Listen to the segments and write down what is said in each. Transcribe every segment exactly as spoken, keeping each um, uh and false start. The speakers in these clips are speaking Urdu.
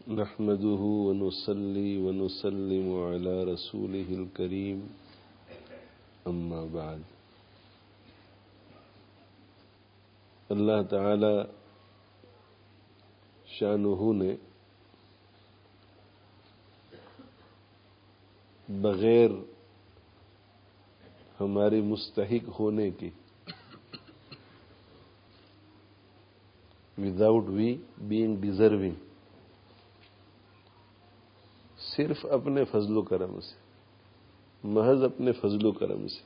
نحمده ونصلي ونسلم على رسوله الكريم اما بعد۔ اللہ تعالی شانہ نے بغیر ہمارے مستحق ہونے کے without we being deserving صرف اپنے فضل و کرم سے، محض اپنے فضل و کرم سے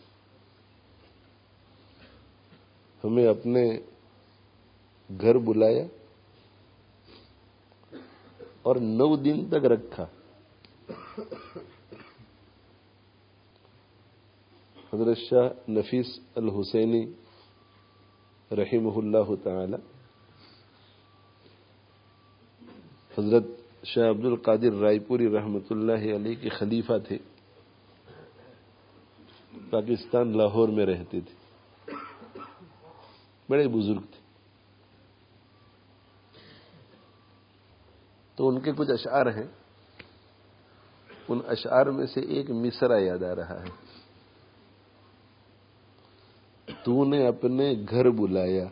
ہمیں اپنے گھر بلایا اور نو دن تک رکھا۔ حضرت شاہ نفیس الحسینی رحمہ اللہ تعالی، حضرت شاہ عبد القادر رائے پوری رحمۃ اللہ علیہ کے خلیفہ تھے، پاکستان لاہور میں رہتے تھے، بڑے بزرگ تھے۔ تو ان کے کچھ اشعار ہیں، ان اشعار میں سے ایک مصرع یاد آ رہا ہے۔ تو نے اپنے گھر بلایا،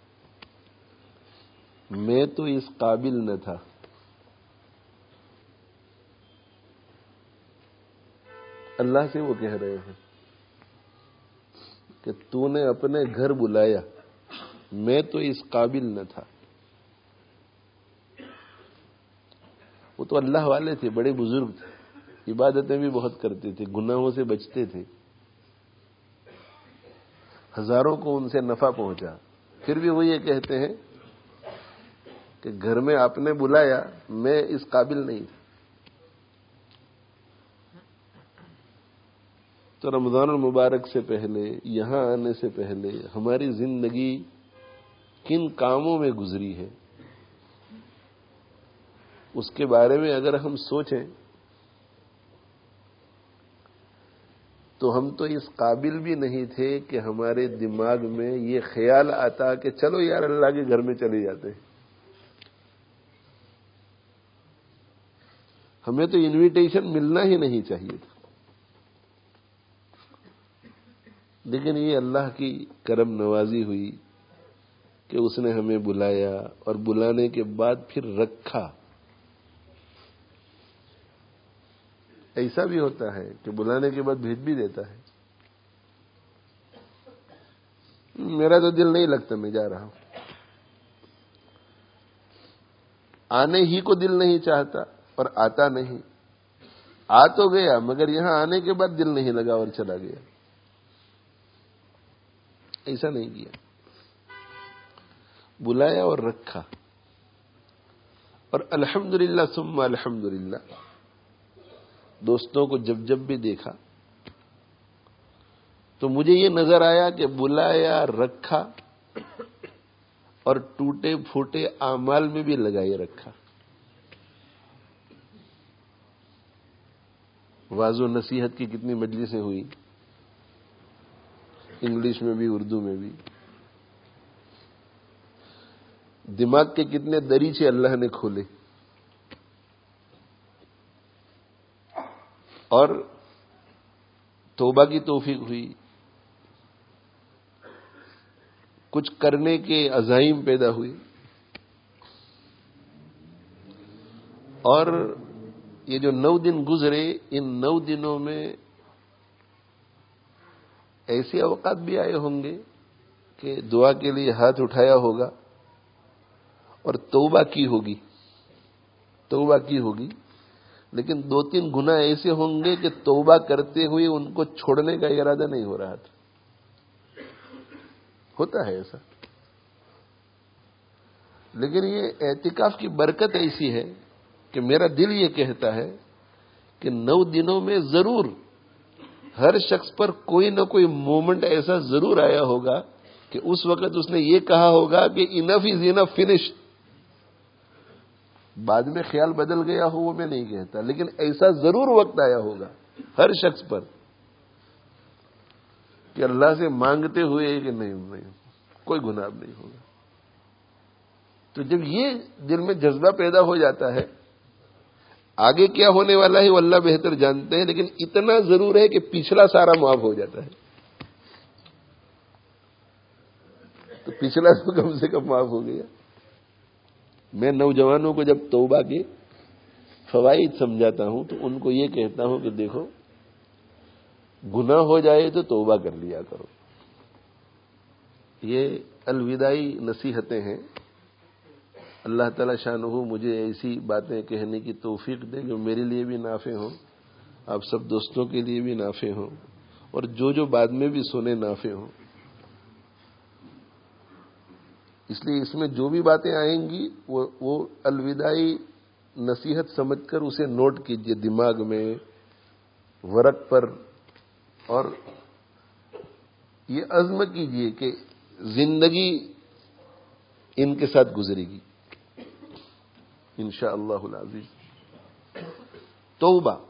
میں تو اس قابل نہ تھا۔ اللہ سے وہ کہہ رہے ہیں کہ تو نے اپنے گھر بلایا، میں تو اس قابل نہ تھا۔ وہ تو اللہ والے تھے، بڑے بزرگ تھے، عبادتیں بھی بہت کرتے تھے، گناہوں سے بچتے تھے، ہزاروں کو ان سے نفع پہنچا، پھر بھی وہ یہ کہتے ہیں کہ گھر میں آپ نے بلایا، میں اس قابل نہیں تھا۔ تو رمضان المبارک سے پہلے، یہاں آنے سے پہلے ہماری زندگی کن کاموں میں گزری ہے، اس کے بارے میں اگر ہم سوچیں تو ہم تو اس قابل بھی نہیں تھے کہ ہمارے دماغ میں یہ خیال آتا کہ چلو یار اللہ کے گھر میں چلے جاتے ہیں۔ ہمیں تو انویٹیشن ملنا ہی نہیں چاہیے تھا، لیکن یہ اللہ کی کرم نوازی ہوئی کہ اس نے ہمیں بلایا، اور بلانے کے بعد پھر رکھا۔ ایسا بھی ہوتا ہے کہ بلانے کے بعد بھیج بھی دیتا ہے، میرا تو دل نہیں لگتا، میں جا رہا ہوں۔ آنے ہی کو دل نہیں چاہتا اور آتا نہیں، آ تو گیا مگر یہاں آنے کے بعد دل نہیں لگا اور چلا گیا۔ ایسا نہیں کیا، بلایا اور رکھا۔ اور الحمدللہ ثم الحمدللہ، دوستوں کو جب جب بھی دیکھا تو مجھے یہ نظر آیا کہ بلایا، رکھا اور ٹوٹے پھوٹے اعمال میں بھی لگائے رکھا۔ واعظ و نصیحت کی کتنی مجلسیں ہوئی، انگلش میں بھی، اردو میں بھی۔ دماغ کے کتنے دریچے اللہ نے کھولے، اور توبہ کی توفیق ہوئی، کچھ کرنے کے عزائم پیدا ہوئی، اور یہ جو نو دن گزرے، ان نو دنوں میں ایسے اوقات بھی آئے ہوں گے کہ دعا کے لیے ہاتھ اٹھایا ہوگا اور توبہ کی ہوگی، توبہ کی ہوگی، لیکن دو تین گناہ ایسے ہوں گے کہ توبہ کرتے ہوئے ان کو چھوڑنے کا ارادہ نہیں ہو رہا تھا۔ ہوتا ہے ایسا، لیکن یہ اعتکاف کی برکت ایسی ہے کہ میرا دل یہ کہتا ہے کہ نو دنوں میں ضرور ہر شخص پر کوئی نہ کوئی مومنٹ ایسا ضرور آیا ہوگا کہ اس وقت اس نے یہ کہا ہوگا کہ انف از انف، فنش۔ بعد میں خیال بدل گیا ہو وہ میں نہیں کہتا، لیکن ایسا ضرور وقت آیا ہوگا ہر شخص پر کہ اللہ سے مانگتے ہوئے کہ نہیں نہیں کوئی گناہ نہیں ہوگا۔ تو جب یہ دل میں جذبہ پیدا ہو جاتا ہے آگے کیا ہونے والا ہے وہ اللہ بہتر جانتے ہیں، لیکن اتنا ضرور ہے کہ پچھلا سارا معاف ہو جاتا ہے. تو پچھلا تو کم سے کم معاف ہو گیا. میں نوجوانوں کو جب توبہ کے فوائد سمجھاتا ہوں تو ان کو یہ کہتا ہوں کہ دیکھو، گناہ ہو جائے تو توبہ کر لیا کرو. یہ الوداعی نصیحتیں ہیں. اللہ تعالی شانہ مجھے ایسی باتیں کہنے کی توفیق دے جو میرے لیے بھی نافع ہوں، آپ سب دوستوں کے لیے بھی نافع ہوں، اور جو جو بعد میں بھی سنے نافع ہوں. اس لیے اس میں جو بھی باتیں آئیں گی وہ وہ الوداعی نصیحت سمجھ کر اسے نوٹ کیجئے دماغ میں، ورق پر، اور یہ عزم کیجئے کہ زندگی ان کے ساتھ گزرے گی انشاءاللہ العزیز. توبہ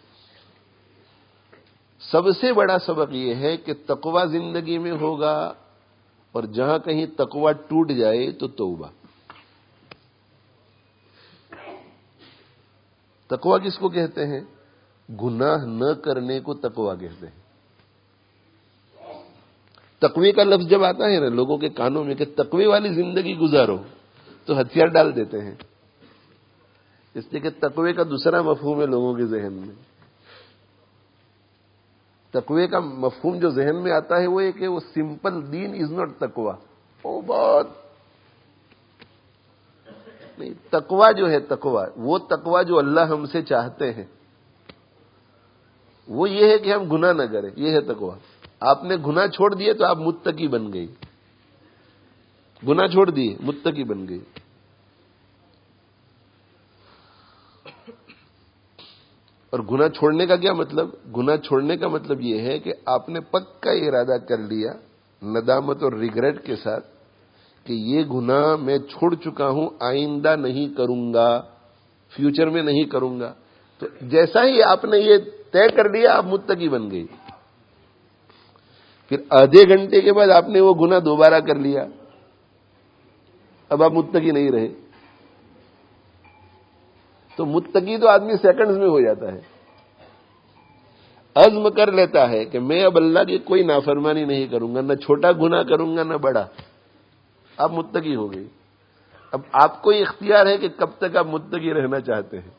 سب سے بڑا سبق یہ ہے کہ تقوی زندگی میں ہوگا، اور جہاں کہیں تقوی ٹوٹ جائے تو توبہ. تقوی کس کو کہتے ہیں؟ گناہ نہ کرنے کو تقوی کہتے ہیں. تقوی کا لفظ جب آتا ہے نا لوگوں کے کانوں میں کہ تقوی والی زندگی گزارو، تو ہتھیار ڈال دیتے ہیں، اس لیے کہ تقوی کا دوسرا مفہوم ہے لوگوں کے ذہن میں. تقوی کا مفہوم جو ذہن میں آتا ہے وہ ہے کہ وہ سمپل دین از ناٹ تقوی. وہ بہت نہیں. تقوی جو ہے تقوی، وہ تقوی جو اللہ ہم سے چاہتے ہیں وہ یہ ہے کہ ہم گناہ نہ کریں. یہ ہے تقوی. آپ نے گناہ چھوڑ دیے تو آپ متقی بن گئی. گناہ چھوڑ دیے متقی بن گئی. اور گناہ چھوڑنے کا کیا مطلب؟ گناہ چھوڑنے کا مطلب یہ ہے کہ آپ نے پکا ارادہ کر لیا ندامت اور ریگریٹ کے ساتھ کہ یہ گناہ میں چھوڑ چکا ہوں، آئندہ نہیں کروں گا، فیوچر میں نہیں کروں گا. تو جیسا ہی آپ نے یہ طے کر لیا آپ متقی بن گئی. پھر آدھے گھنٹے کے بعد آپ نے وہ گناہ دوبارہ کر لیا، اب آپ متقی نہیں رہے. تو متقی تو آدمی سیکنڈز میں ہو جاتا ہے. عزم کر لیتا ہے کہ میں اب اللہ کی کوئی نافرمانی نہیں کروں گا، نہ چھوٹا گناہ کروں گا نہ بڑا. آپ متقی ہو گئی. اب آپ کو اختیار ہے کہ کب تک آپ متقی رہنا چاہتے ہیں.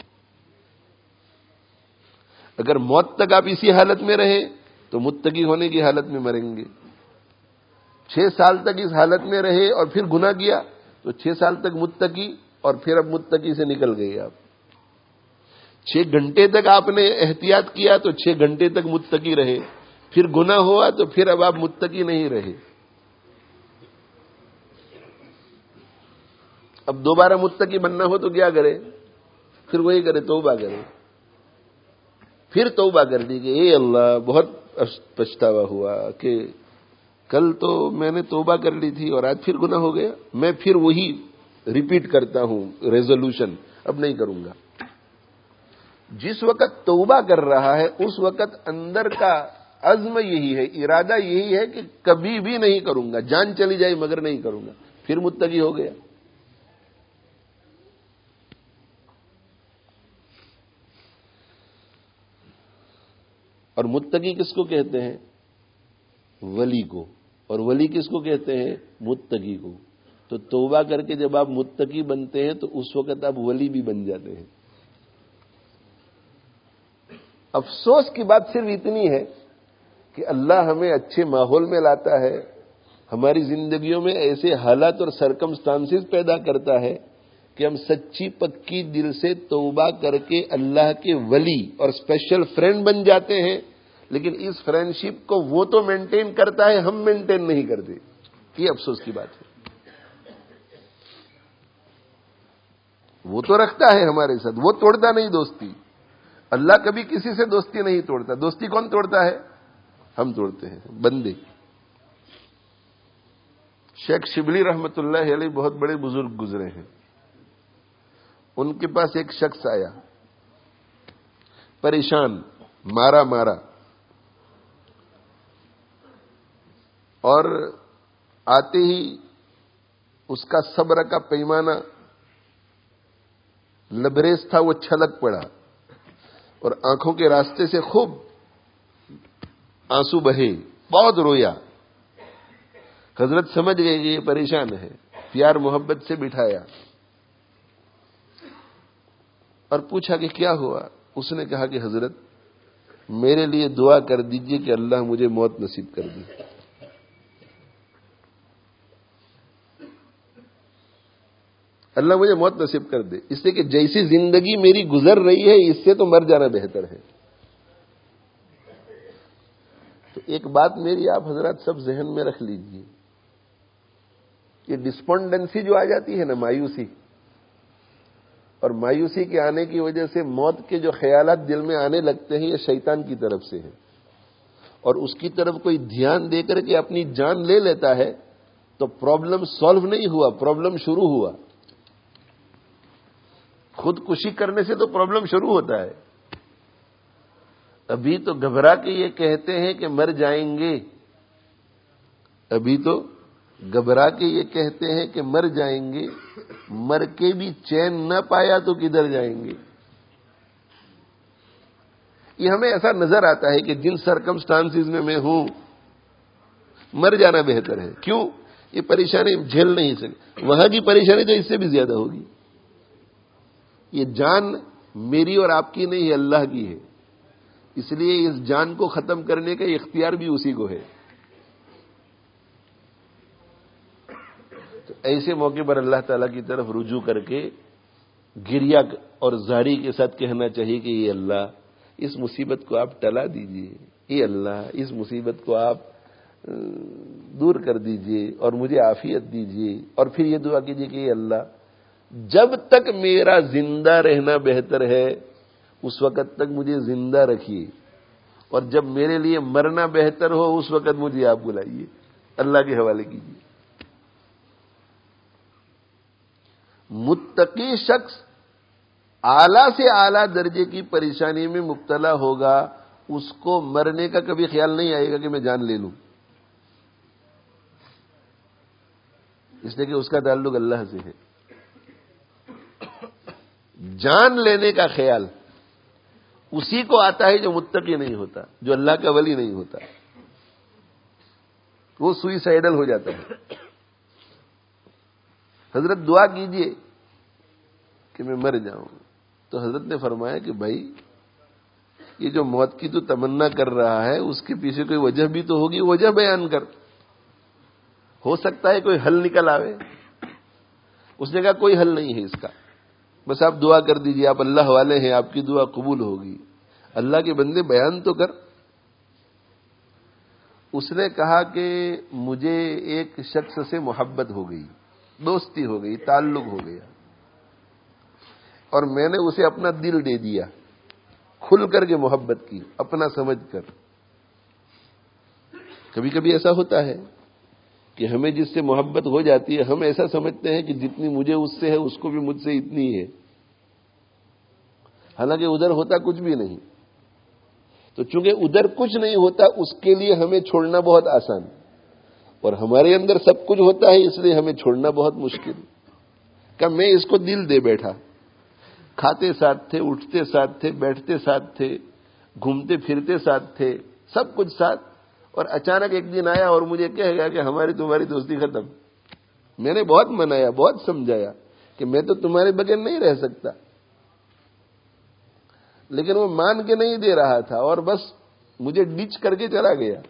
اگر موت تک آپ اسی حالت میں رہے تو متقی ہونے کی حالت میں مریں گے. چھ سال تک اس حالت میں رہے اور پھر گناہ کیا تو چھ سال تک متقی، اور پھر اب متقی سے نکل گئی آپ. چھ گھنٹے تک آپ نے احتیاط کیا تو چھ گھنٹے تک متقی رہے، پھر گناہ ہوا تو پھر اب آپ متقی نہیں رہے. اب دوبارہ متقی بننا ہو تو کیا کرے؟ پھر وہی کرے، توبہ کرے. پھر توبہ کر دی کہ اے اللہ بہت پچھتاوا ہوا کہ کل تو میں نے توبہ کر لی تھی اور آج پھر گناہ ہو گیا. میں پھر وہی ریپیٹ کرتا ہوں ریزولوشن، اب نہیں کروں گا. جس وقت توبہ کر رہا ہے اس وقت اندر کا عزم یہی ہے، ارادہ یہی ہے کہ کبھی بھی نہیں کروں گا، جان چلی جائے مگر نہیں کروں گا. پھر متقی ہو گیا. اور متقی کس کو کہتے ہیں؟ ولی کو. اور ولی کس کو کہتے ہیں؟ متقی کو. تو توبہ کر کے جب آپ متقی بنتے ہیں تو اس وقت آپ ولی بھی بن جاتے ہیں. افسوس کی بات صرف اتنی ہے کہ اللہ ہمیں اچھے ماحول میں لاتا ہے، ہماری زندگیوں میں ایسے حالات اور سرکمسٹانسز پیدا کرتا ہے کہ ہم سچی پکی دل سے توبہ کر کے اللہ کے ولی اور اسپیشل فرینڈ بن جاتے ہیں. لیکن اس فرینڈشپ کو وہ تو مینٹین کرتا ہے، ہم مینٹین نہیں کرتے. یہ افسوس کی بات ہے. وہ تو رکھتا ہے ہمارے ساتھ، وہ توڑتا نہیں دوستی. اللہ کبھی کسی سے دوستی نہیں توڑتا. دوستی کون توڑتا ہے؟ ہم توڑتے ہیں، بندے. شیخ شبلی رحمت اللہ علیہ بہت بڑے بزرگ گزرے ہیں. ان کے پاس ایک شخص آیا پریشان، مارا مارا، اور آتے ہی اس کا صبر کا پیمانہ لبریز تھا وہ چھلک پڑا اور آنکھوں کے راستے سے خوب آنسو بہے، بہت رویا۔ حضرت سمجھ گئے کہ یہ پریشان ہے، پیار محبت سے بٹھایا اور پوچھا کہ کیا ہوا؟ اس نے کہا کہ حضرت میرے لیے دعا کر دیجئے کہ اللہ مجھے موت نصیب کر دے۔ اللہ مجھے موت نصیب کر دے، اس لیے کہ جیسی زندگی میری گزر رہی ہے اس سے تو مر جانا بہتر ہے۔ تو ایک بات میری آپ حضرات سب ذہن میں رکھ لیجئے، یہ ڈسپونڈنسی جو آ جاتی ہے نا، مایوسی، اور مایوسی کے آنے کی وجہ سے موت کے جو خیالات دل میں آنے لگتے ہیں، یہ شیطان کی طرف سے ہے، اور اس کی طرف کوئی دھیان دے کر کے اپنی جان لے لیتا ہے تو پرابلم سالو نہیں ہوا، پرابلم شروع ہوا۔ خودکشی کرنے سے تو پرابلم شروع ہوتا ہے۔ ابھی تو گھبرا کے یہ کہتے ہیں کہ مر جائیں گے، ابھی تو گھبرا کے یہ کہتے ہیں کہ مر جائیں گے، مر کے بھی چین نہ پایا تو کدھر جائیں گے۔ یہ ہمیں ایسا نظر آتا ہے کہ جن سرکمسٹانسز میں میں ہوں مر جانا بہتر ہے۔ کیوں؟ یہ پریشانی جھیل نہیں سکے، وہاں کی پریشانی تو اس سے بھی زیادہ ہوگی۔ یہ جان میری اور آپ کی نہیں ہے، اللہ کی ہے، اس لیے اس جان کو ختم کرنے کا اختیار بھی اسی کو ہے۔ تو ایسے موقع پر اللہ تعالیٰ کی طرف رجوع کر کے گریہ اور زاری کے ساتھ کہنا چاہیے کہ یہ اللہ اس مصیبت کو آپ ٹلا دیجئے، یہ اللہ اس مصیبت کو آپ دور کر دیجئے اور مجھے عافیت دیجئے، اور پھر یہ دعا کیجئے کہ یہ اللہ جب تک میرا زندہ رہنا بہتر ہے اس وقت تک مجھے زندہ رکھیے، اور جب میرے لیے مرنا بہتر ہو اس وقت مجھے آپ بلائیے، اللہ کے حوالے کیجیے۔ متقی شخص اعلیٰ سے اعلیٰ درجے کی پریشانی میں مبتلا ہوگا، اس کو مرنے کا کبھی خیال نہیں آئے گا کہ میں جان لے لوں، اس لیے کہ اس کا تعلق اللہ سے ہے۔ جان لینے کا خیال اسی کو آتا ہے جو متقی نہیں ہوتا، جو اللہ کا ولی نہیں ہوتا، وہ سوئیسائیڈل ہو جاتا ہے۔ حضرت دعا کیجئے کہ میں مر جاؤں، تو حضرت نے فرمایا کہ بھائی یہ جو موت کی تو تمنا کر رہا ہے اس کے پیچھے کوئی وجہ بھی تو ہوگی، وجہ بیان کر، ہو سکتا ہے کوئی حل نکل آوے۔ اس نے کہا کوئی حل نہیں ہے اس کا، بس آپ دعا کر دیجئے، آپ اللہ والے ہیں، آپ کی دعا قبول ہوگی۔ اللہ کے بندے بیان تو کر۔ اس نے کہا کہ مجھے ایک شخص سے محبت ہو گئی، دوستی ہو گئی، تعلق ہو گیا، اور میں نے اسے اپنا دل دے دیا، کھل کر کے محبت کی، اپنا سمجھ کر۔ کبھی کبھی ایسا ہوتا ہے کہ ہمیں جس سے محبت ہو جاتی ہے ہم ایسا سمجھتے ہیں کہ جتنی مجھے اس سے ہے اس کو بھی مجھ سے اتنی ہے، حالانکہ ادھر ہوتا کچھ بھی نہیں۔ تو چونکہ ادھر کچھ نہیں ہوتا اس کے لیے ہمیں چھوڑنا بہت آسان، اور ہمارے اندر سب کچھ ہوتا ہے اس لیے ہمیں چھوڑنا بہت مشکل۔ کہ میں اس کو دل دے بیٹھا، کھاتے ساتھ تھے، اٹھتے ساتھ تھے، بیٹھتے ساتھ تھے، گھومتے پھرتے ساتھ تھے، سب کچھ ساتھ، اور اچانک ایک دن آیا اور مجھے کہہ گیا کہ ہماری تمہاری دوستی ختم۔ میں نے بہت منایا، بہت سمجھایا کہ میں تو تمہارے بغیر نہیں رہ سکتا، لیکن وہ مان کے نہیں دے رہا تھا اور بس مجھے ڈچ کر کے چلا گیا۔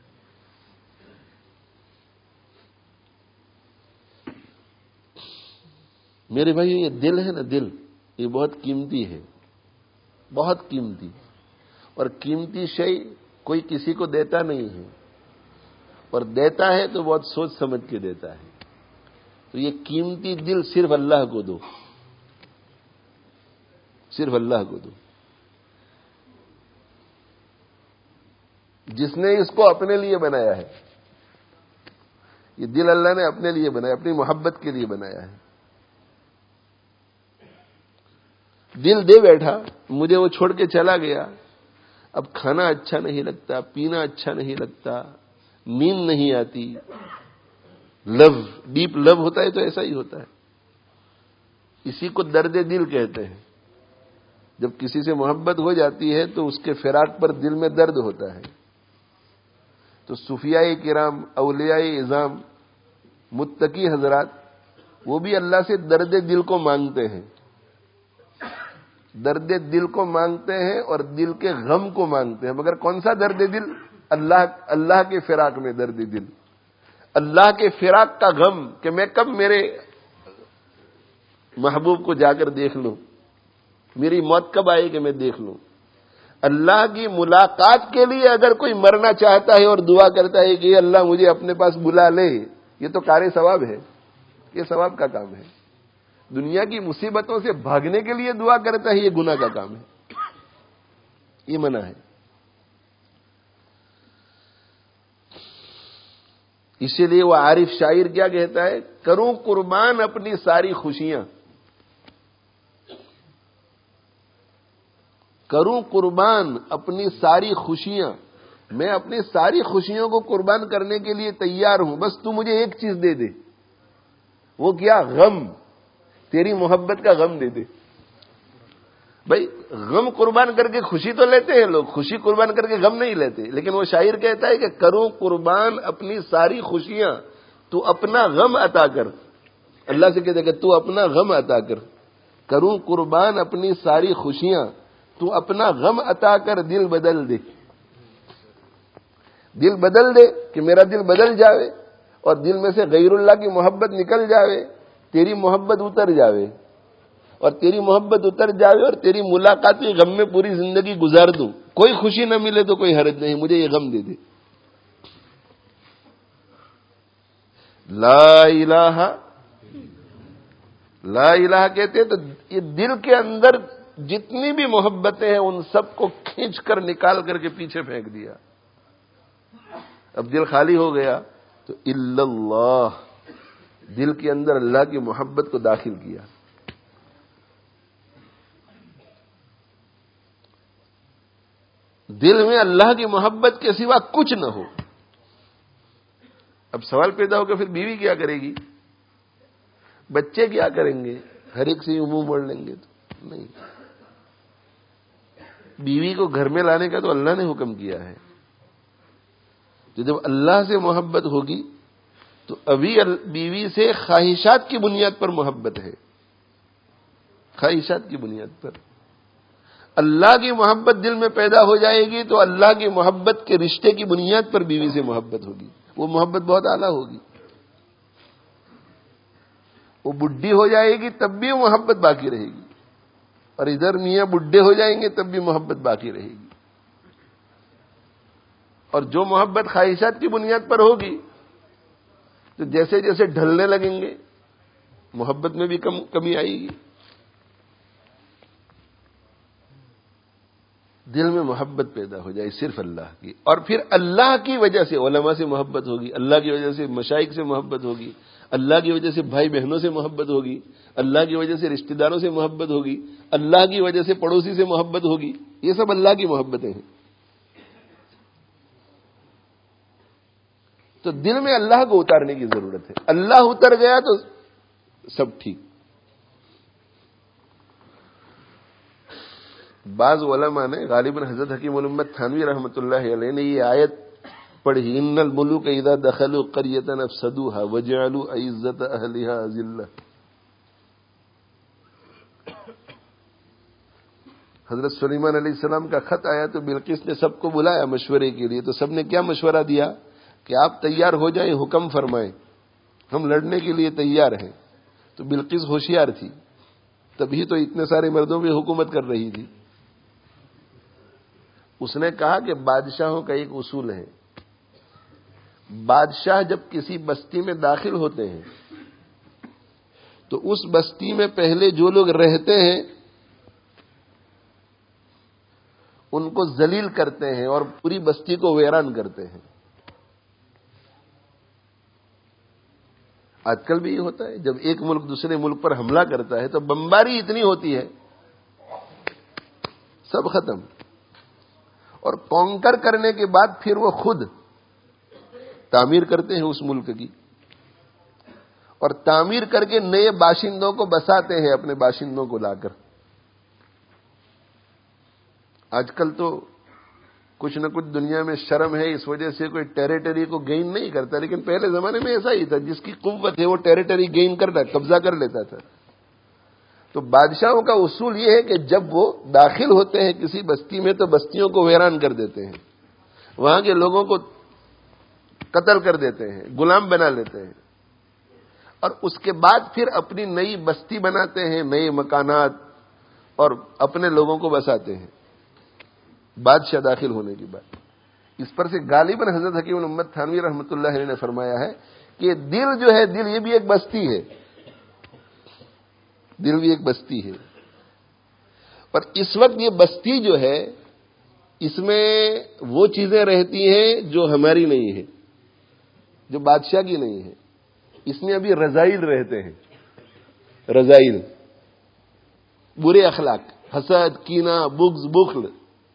میرے بھائی یہ دل ہے نا، دل یہ بہت قیمتی ہے، بہت قیمتی، اور قیمتی شے کوئی کسی کو دیتا نہیں ہے، اور دیتا ہے تو بہت سوچ سمجھ کے دیتا ہے۔ تو یہ قیمتی دل صرف اللہ کو دو، صرف اللہ کو دو، جس نے اس کو اپنے لیے بنایا ہے۔ یہ دل اللہ نے اپنے لیے بنایا، اپنی محبت کے لیے بنایا ہے۔ دل دے بیٹھا، مجھے وہ چھوڑ کے چلا گیا، اب کھانا اچھا نہیں لگتا، پینا اچھا نہیں لگتا، نیند نہیں آتی۔ لو، ڈیپ لو ہوتا ہے تو ایسا ہی ہوتا ہے، اسی کو درد دل کہتے ہیں. جب کسی سے محبت ہو جاتی ہے تو اس کے فراق پر دل میں درد ہوتا ہے. تو صوفیاء کرام، اولیاء اعظام، متقی حضرات، وہ بھی اللہ سے درد دل کو مانگتے ہیں. درد دل کو مانگتے ہیں اور دل کے غم کو مانگتے ہیں. مگر کون سا درد دل؟ اللہ اللہ کے فراق میں درد دل، اللہ کے فراق کا غم کہ میں کب میرے محبوب کو جا کر دیکھ لوں، میری موت کب آئے کہ میں دیکھ لوں. اللہ کی ملاقات کے لیے اگر کوئی مرنا چاہتا ہے اور دعا کرتا ہے کہ اللہ مجھے اپنے پاس بلا لے، یہ تو کار ثواب ہے، یہ ثواب کا کام ہے. دنیا کی مصیبتوں سے بھاگنے کے لیے دعا کرتا ہے، یہ گناہ کا کام ہے، یہ منع ہے. اسی لیے وہ عارف شاعر کیا کہتا ہے؟ کروں قربان اپنی ساری خوشیاں، کروں قربان اپنی ساری خوشیاں، میں اپنی ساری خوشیوں کو قربان کرنے کے لیے تیار ہوں، بس تو مجھے ایک چیز دے دے. وہ کیا؟ غم، تیری محبت کا غم دے دے. بھائی غم قربان کر کے خوشی تو لیتے ہیں لوگ، خوشی قربان کر کے غم نہیں لیتے. لیکن وہ شاعر کہتا ہے کہ کروں قربان اپنی ساری خوشیاں، تو اپنا غم عطا کر. اللہ سے کہتے کہ تو اپنا غم عطا کر. کروں قربان اپنی ساری خوشیاں، تو اپنا غم عطا کر، دل بدل دے. دل بدل دے کہ میرا دل بدل جاوے اور دل میں سے غیر اللہ کی محبت نکل جاوے، تیری محبت اتر جاوے، اور تیری محبت اتر جاوے اور تیری ملاقات کے غم میں پوری زندگی گزار دوں. کوئی خوشی نہ ملے تو کوئی حرج نہیں، مجھے یہ غم دے دے. لا الہ لا الہ کہتے تو یہ دل کے اندر جتنی بھی محبتیں ہیں ان سب کو کھینچ کر نکال کر کے پیچھے پھینک دیا. اب دل خالی ہو گیا تو الا اللہ، دل کے اندر اللہ کی محبت کو داخل کیا. دل میں اللہ کی محبت کے سوا کچھ نہ ہو. اب سوال پیدا ہوگا پھر بیوی کیا کرے گی، بچے کیا کریں گے، ہر ایک سے منہ موڑ لیں گے؟ تو نہیں، بیوی کو گھر میں لانے کا تو اللہ نے حکم کیا ہے. تو جب اللہ سے محبت ہوگی تو ابھی بیوی سے خواہشات کی بنیاد پر محبت ہے، خواہشات کی بنیاد پر. اللہ کی محبت دل میں پیدا ہو جائے گی تو اللہ کی محبت کے رشتے کی بنیاد پر بیوی سے محبت ہوگی. وہ محبت بہت اعلیٰ ہوگی. وہ بڈھی ہو جائے گی تب بھی محبت باقی رہے گی، اور ادھر میاں بڈھے ہو جائیں گے تب بھی محبت باقی رہے گی. اور جو محبت خواہشات کی بنیاد پر ہوگی تو جیسے جیسے ڈھلنے لگیں گے محبت میں بھی کم کمی آئے گی. دل میں محبت پیدا ہو جائے صرف اللہ کی، اور پھر اللہ کی وجہ سے علماء سے محبت ہوگی، اللہ کی وجہ سے مشائخ سے محبت ہوگی، اللہ کی وجہ سے بھائی بہنوں سے محبت ہوگی، اللہ کی وجہ سے رشتہ داروں سے محبت ہوگی، اللہ کی وجہ سے پڑوسی سے محبت ہوگی. یہ سب اللہ کی محبتیں ہیں. تو دل میں اللہ کو اتارنے کی ضرورت ہے. اللہ اتر گیا تو سب ٹھیک. بعض علماء نے، غالباً حضرت حکیم الامت تھانوی رحمۃ اللہ علیہ نے یہ آیت پڑھی، ان الملوک اذا دخلوا قریۃ افسدوها وجعلوا عزت اہلها اذلہ. حضرت سلیمان علیہ السلام کا خط آیا تو بلقیس نے سب کو بلایا مشورے کے لیے. تو سب نے کیا مشورہ دیا کہ آپ تیار ہو جائیں، حکم فرمائیں، ہم لڑنے کے لیے تیار ہیں. تو بلقیس ہوشیار تھی، تبھی تو اتنے سارے مردوں پہ حکومت کر رہی تھی. اس نے کہا کہ بادشاہوں کا ایک اصول ہے، بادشاہ جب کسی بستی میں داخل ہوتے ہیں تو اس بستی میں پہلے جو لوگ رہتے ہیں ان کو ذلیل کرتے ہیں اور پوری بستی کو ویران کرتے ہیں. آج کل بھی یہ ہوتا ہے، جب ایک ملک دوسرے ملک پر حملہ کرتا ہے تو بمباری اتنی ہوتی ہے سب ختم، اور کانکر کرنے کے بعد پھر وہ خود تعمیر کرتے ہیں اس ملک کی، اور تعمیر کر کے نئے باشندوں کو بساتے ہیں اپنے باشندوں کو لا کر. آج کل تو کچھ نہ کچھ دنیا میں شرم ہے، اس وجہ سے کوئی ٹیریٹری کو گین نہیں کرتا، لیکن پہلے زمانے میں ایسا ہی تھا، جس کی قوت ہے وہ ٹیریٹری گین کرتا، قبضہ کر لیتا تھا. تو بادشاہوں کا اصول یہ ہے کہ جب وہ داخل ہوتے ہیں کسی بستی میں تو بستیوں کو ویران کر دیتے ہیں، وہاں کے لوگوں کو قتل کر دیتے ہیں، غلام بنا لیتے ہیں، اور اس کے بعد پھر اپنی نئی بستی بناتے ہیں، نئے مکانات، اور اپنے لوگوں کو بساتے ہیں بادشاہ داخل ہونے کے بعد. اس پر سے غالباً حضرت حکیم الامت تھانوی رحمۃ اللہ علیہ نے فرمایا ہے کہ دل جو ہے، دل یہ بھی ایک بستی ہے، دل بھی ایک بستی ہے. اور اس وقت یہ بستی جو ہے، اس میں وہ چیزیں رہتی ہیں جو ہماری نہیں ہیں، جو بادشاہ کی نہیں ہے. اس میں ابھی رذائل رہتے ہیں، رذائل، برے اخلاق، حسد، کینہ، بغض، بخل.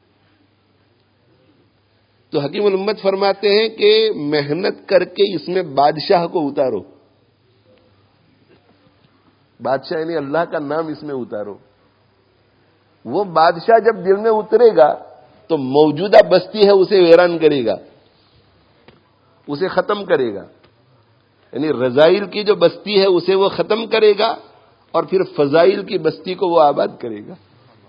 تو حکیم الامت فرماتے ہیں کہ محنت کر کے اس میں بادشاہ کو اتارو، بادشاہ یعنی اللہ کا نام اس میں اتارو. وہ بادشاہ جب دل میں اترے گا تو موجودہ بستی ہے اسے ویران کرے گا، اسے ختم کرے گا. یعنی رذائل کی جو بستی ہے اسے وہ ختم کرے گا، اور پھر فضائل کی بستی کو وہ آباد کرے گا.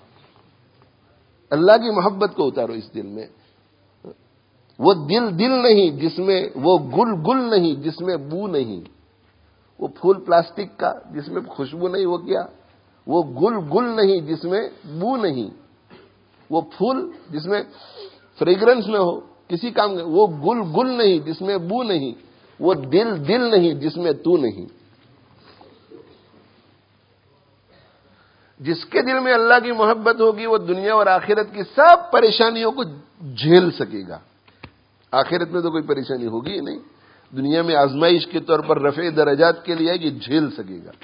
اللہ کی محبت کو اتارو اس دل میں. وہ دل دل نہیں جس میں، وہ گل گل نہیں جس میں بو نہیں، وہ پھول پلاسٹک کا جس میں خوشبو نہیں، وہ کیا، وہ گل گل نہیں جس میں بو نہیں، وہ پھول جس میں فریگرنس نہ ہو کسی کام کا، وہ گل گل نہیں جس میں بو نہیں، وہ دل دل نہیں جس میں تو نہیں. جس کے دل میں اللہ کی محبت ہوگی وہ دنیا اور آخرت کی سب پریشانیوں کو جھیل سکے گا. آخرت میں تو کوئی پریشانی ہوگی ہی نہیں، دنیا میں آزمائش کے طور پر رفع درجات کے لیے ہے کہ جھیل سکے گا.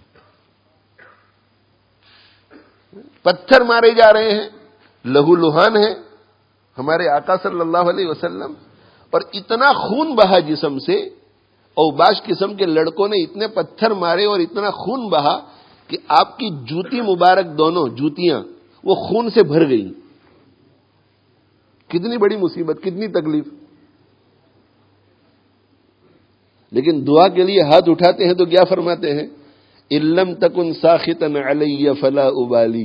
پتھر مارے جا رہے ہیں، لہو لہان ہے ہمارے آقا صلی اللہ علیہ وسلم، اور اتنا خون بہا جسم سے، اوباش قسم کے لڑکوں نے اتنے پتھر مارے اور اتنا خون بہا کہ آپ کی جوتی مبارک، دونوں جوتیاں وہ خون سے بھر گئی. کتنی بڑی مصیبت، کتنی تکلیف. لیکن دعا کے لیے ہاتھ اٹھاتے ہیں تو کیا فرماتے ہیں؟ اِلَّمْ تَكُنْ سَاخِطًا عَلَيَّ فَلَا أُبَالِي.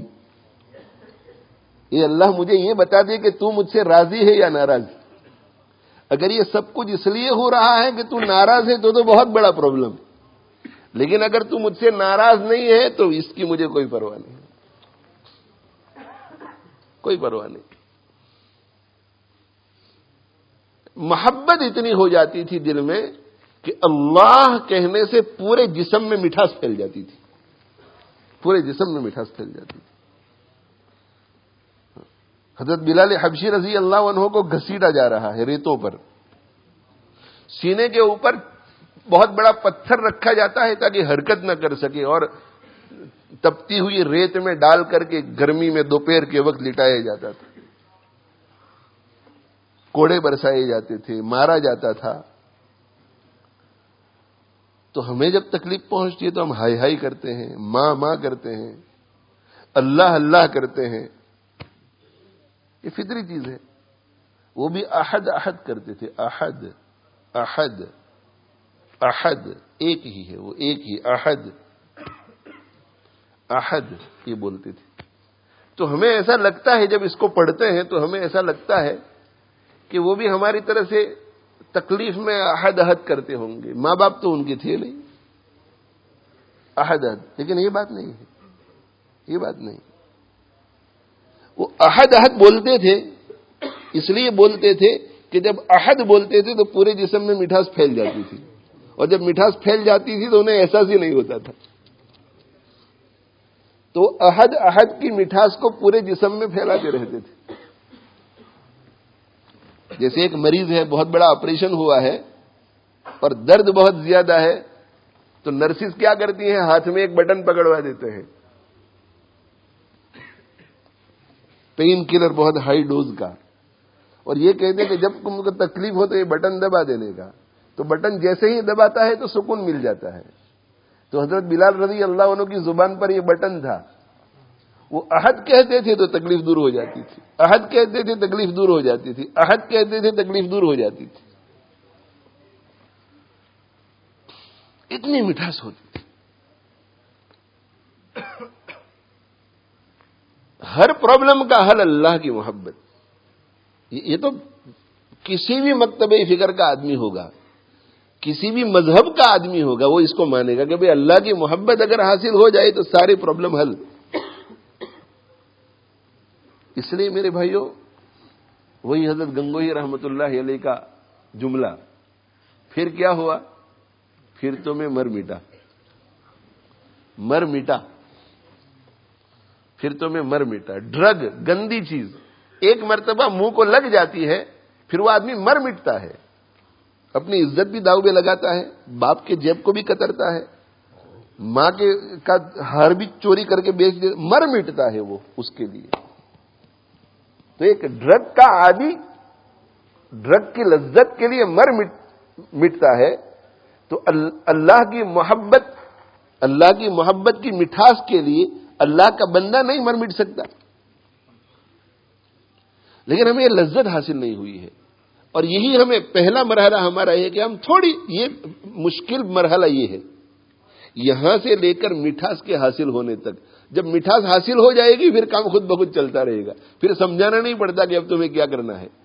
یہ اللہ مجھے یہ بتا دے کہ تو مجھ سے راضی ہے یا ناراض. اگر یہ سب کچھ اس لیے ہو رہا ہے کہ تو ناراض ہے تو تو بہت بڑا پرابلم، لیکن اگر تو مجھ سے ناراض نہیں ہے تو اس کی مجھے کوئی پرواہ نہیں، کوئی پرواہ نہیں. محبت اتنی ہو جاتی تھی دل میں کہ اللہ کہنے سے پورے جسم میں مٹھاس پھیل جاتی تھی، پورے جسم میں مٹھاس پھیل جاتی تھی. حضرت بلال حبشی رضی اللہ عنہ کو گھسیٹا جا رہا ہے ریتوں پر، سینے کے اوپر بہت بڑا پتھر رکھا جاتا ہے تاکہ حرکت نہ کر سکے، اور تپتی ہوئی ریت میں ڈال کر کے گرمی میں دوپہر کے وقت لٹایا جاتا تھا، کوڑے برسائے جاتے تھے، مارا جاتا تھا. تو ہمیں جب تکلیف پہنچتی ہے تو ہم ہائی ہائی کرتے ہیں، ماں ماں کرتے ہیں، اللہ اللہ کرتے ہیں. یہ فطری چیز ہے. وہ بھی احد احد کرتے تھے، احد احد احد، ایک ہی ہے، وہ ایک ہی، احد احد یہ بولتے تھے. تو ہمیں ایسا لگتا ہے جب اس کو پڑھتے ہیں تو ہمیں ایسا لگتا ہے کہ وہ بھی ہماری طرح سے تکلیف میں احد احد کرتے ہوں گے. ماں باپ تو ان کے تھے نہیں، احد احد. لیکن یہ بات نہیں ہے، یہ بات نہیں. وہ احد احد بولتے تھے، اس لیے بولتے تھے کہ جب احد بولتے تھے تو پورے جسم میں مٹھاس پھیل جاتی تھی، اور جب مٹھاس پھیل جاتی تھی تو انہیں احساس ہی نہیں ہوتا تھا. تو احد احد کی مٹھاس کو پورے جسم میں پھیلاتے رہتے تھے. جیسے ایک مریض ہے، بہت بڑا آپریشن ہوا ہے اور درد بہت زیادہ ہے، تو نرسز کیا کرتی ہیں؟ ہاتھ میں ایک بٹن پکڑوا دیتے ہیں، پین کلر بہت ہائی ڈوز کا، اور یہ کہتے ہیں کہ جب تم کو تکلیف ہو تو یہ بٹن دبا دینے کا. تو بٹن جیسے ہی دباتا ہے تو سکون مل جاتا ہے. تو حضرت بلال رضی اللہ عنہ کی زبان پر یہ بٹن تھا، وہ احد کہتے تھے تو تکلیف دور ہو جاتی تھی، احد کہتے تھے تکلیف دور ہو جاتی تھی، احد کہتے تھے تکلیف دور ہو جاتی تھی. اتنی مٹھاس ہوتی تھی. ہر پرابلم کا حل اللہ کی محبت. یہ تو کسی بھی مکتبہ فکر کا آدمی ہوگا، کسی بھی مذہب کا آدمی ہوگا، وہ اس کو مانے گا کہ بھئی اللہ کی محبت اگر حاصل ہو جائے تو ساری پرابلم حل. اس لیے میرے بھائیوں، وہی حضرت گنگوہی رحمت اللہ علیہ کا جملہ، پھر کیا ہوا؟ پھر تو میں مر مٹا مر مٹا پھر تو میں مر مٹا. ڈرگ گندی چیز ایک مرتبہ منہ کو لگ جاتی ہے، پھر وہ آدمی مر مٹتا ہے، اپنی عزت بھی داؤ پہ لگاتا ہے، باپ کے جیب کو بھی کترتا ہے، ماں کے کا ہار بھی چوری کر کے بیچ دے، مر مٹتا ہے وہ اس کے لیے. تو ایک ڈرگ کا عادی ڈرگ کی لذت کے لیے مر مٹتا ہے، تو اللہ کی محبت اللہ کی محبت کی مٹھاس کے لیے اللہ کا بندہ نہیں مر مٹ سکتا. لیکن ہمیں یہ لذت حاصل نہیں ہوئی ہے، اور یہی ہمیں پہلا مرحلہ ہمارا ہے کہ ہم تھوڑی، یہ مشکل مرحلہ یہ ہے، یہاں سے لے کر مٹھاس کے حاصل ہونے تک. جب مٹھاس حاصل ہو جائے گی پھر کام خود بخود چلتا رہے گا، پھر سمجھانا نہیں پڑتا کہ اب تمہیں کیا کرنا ہے.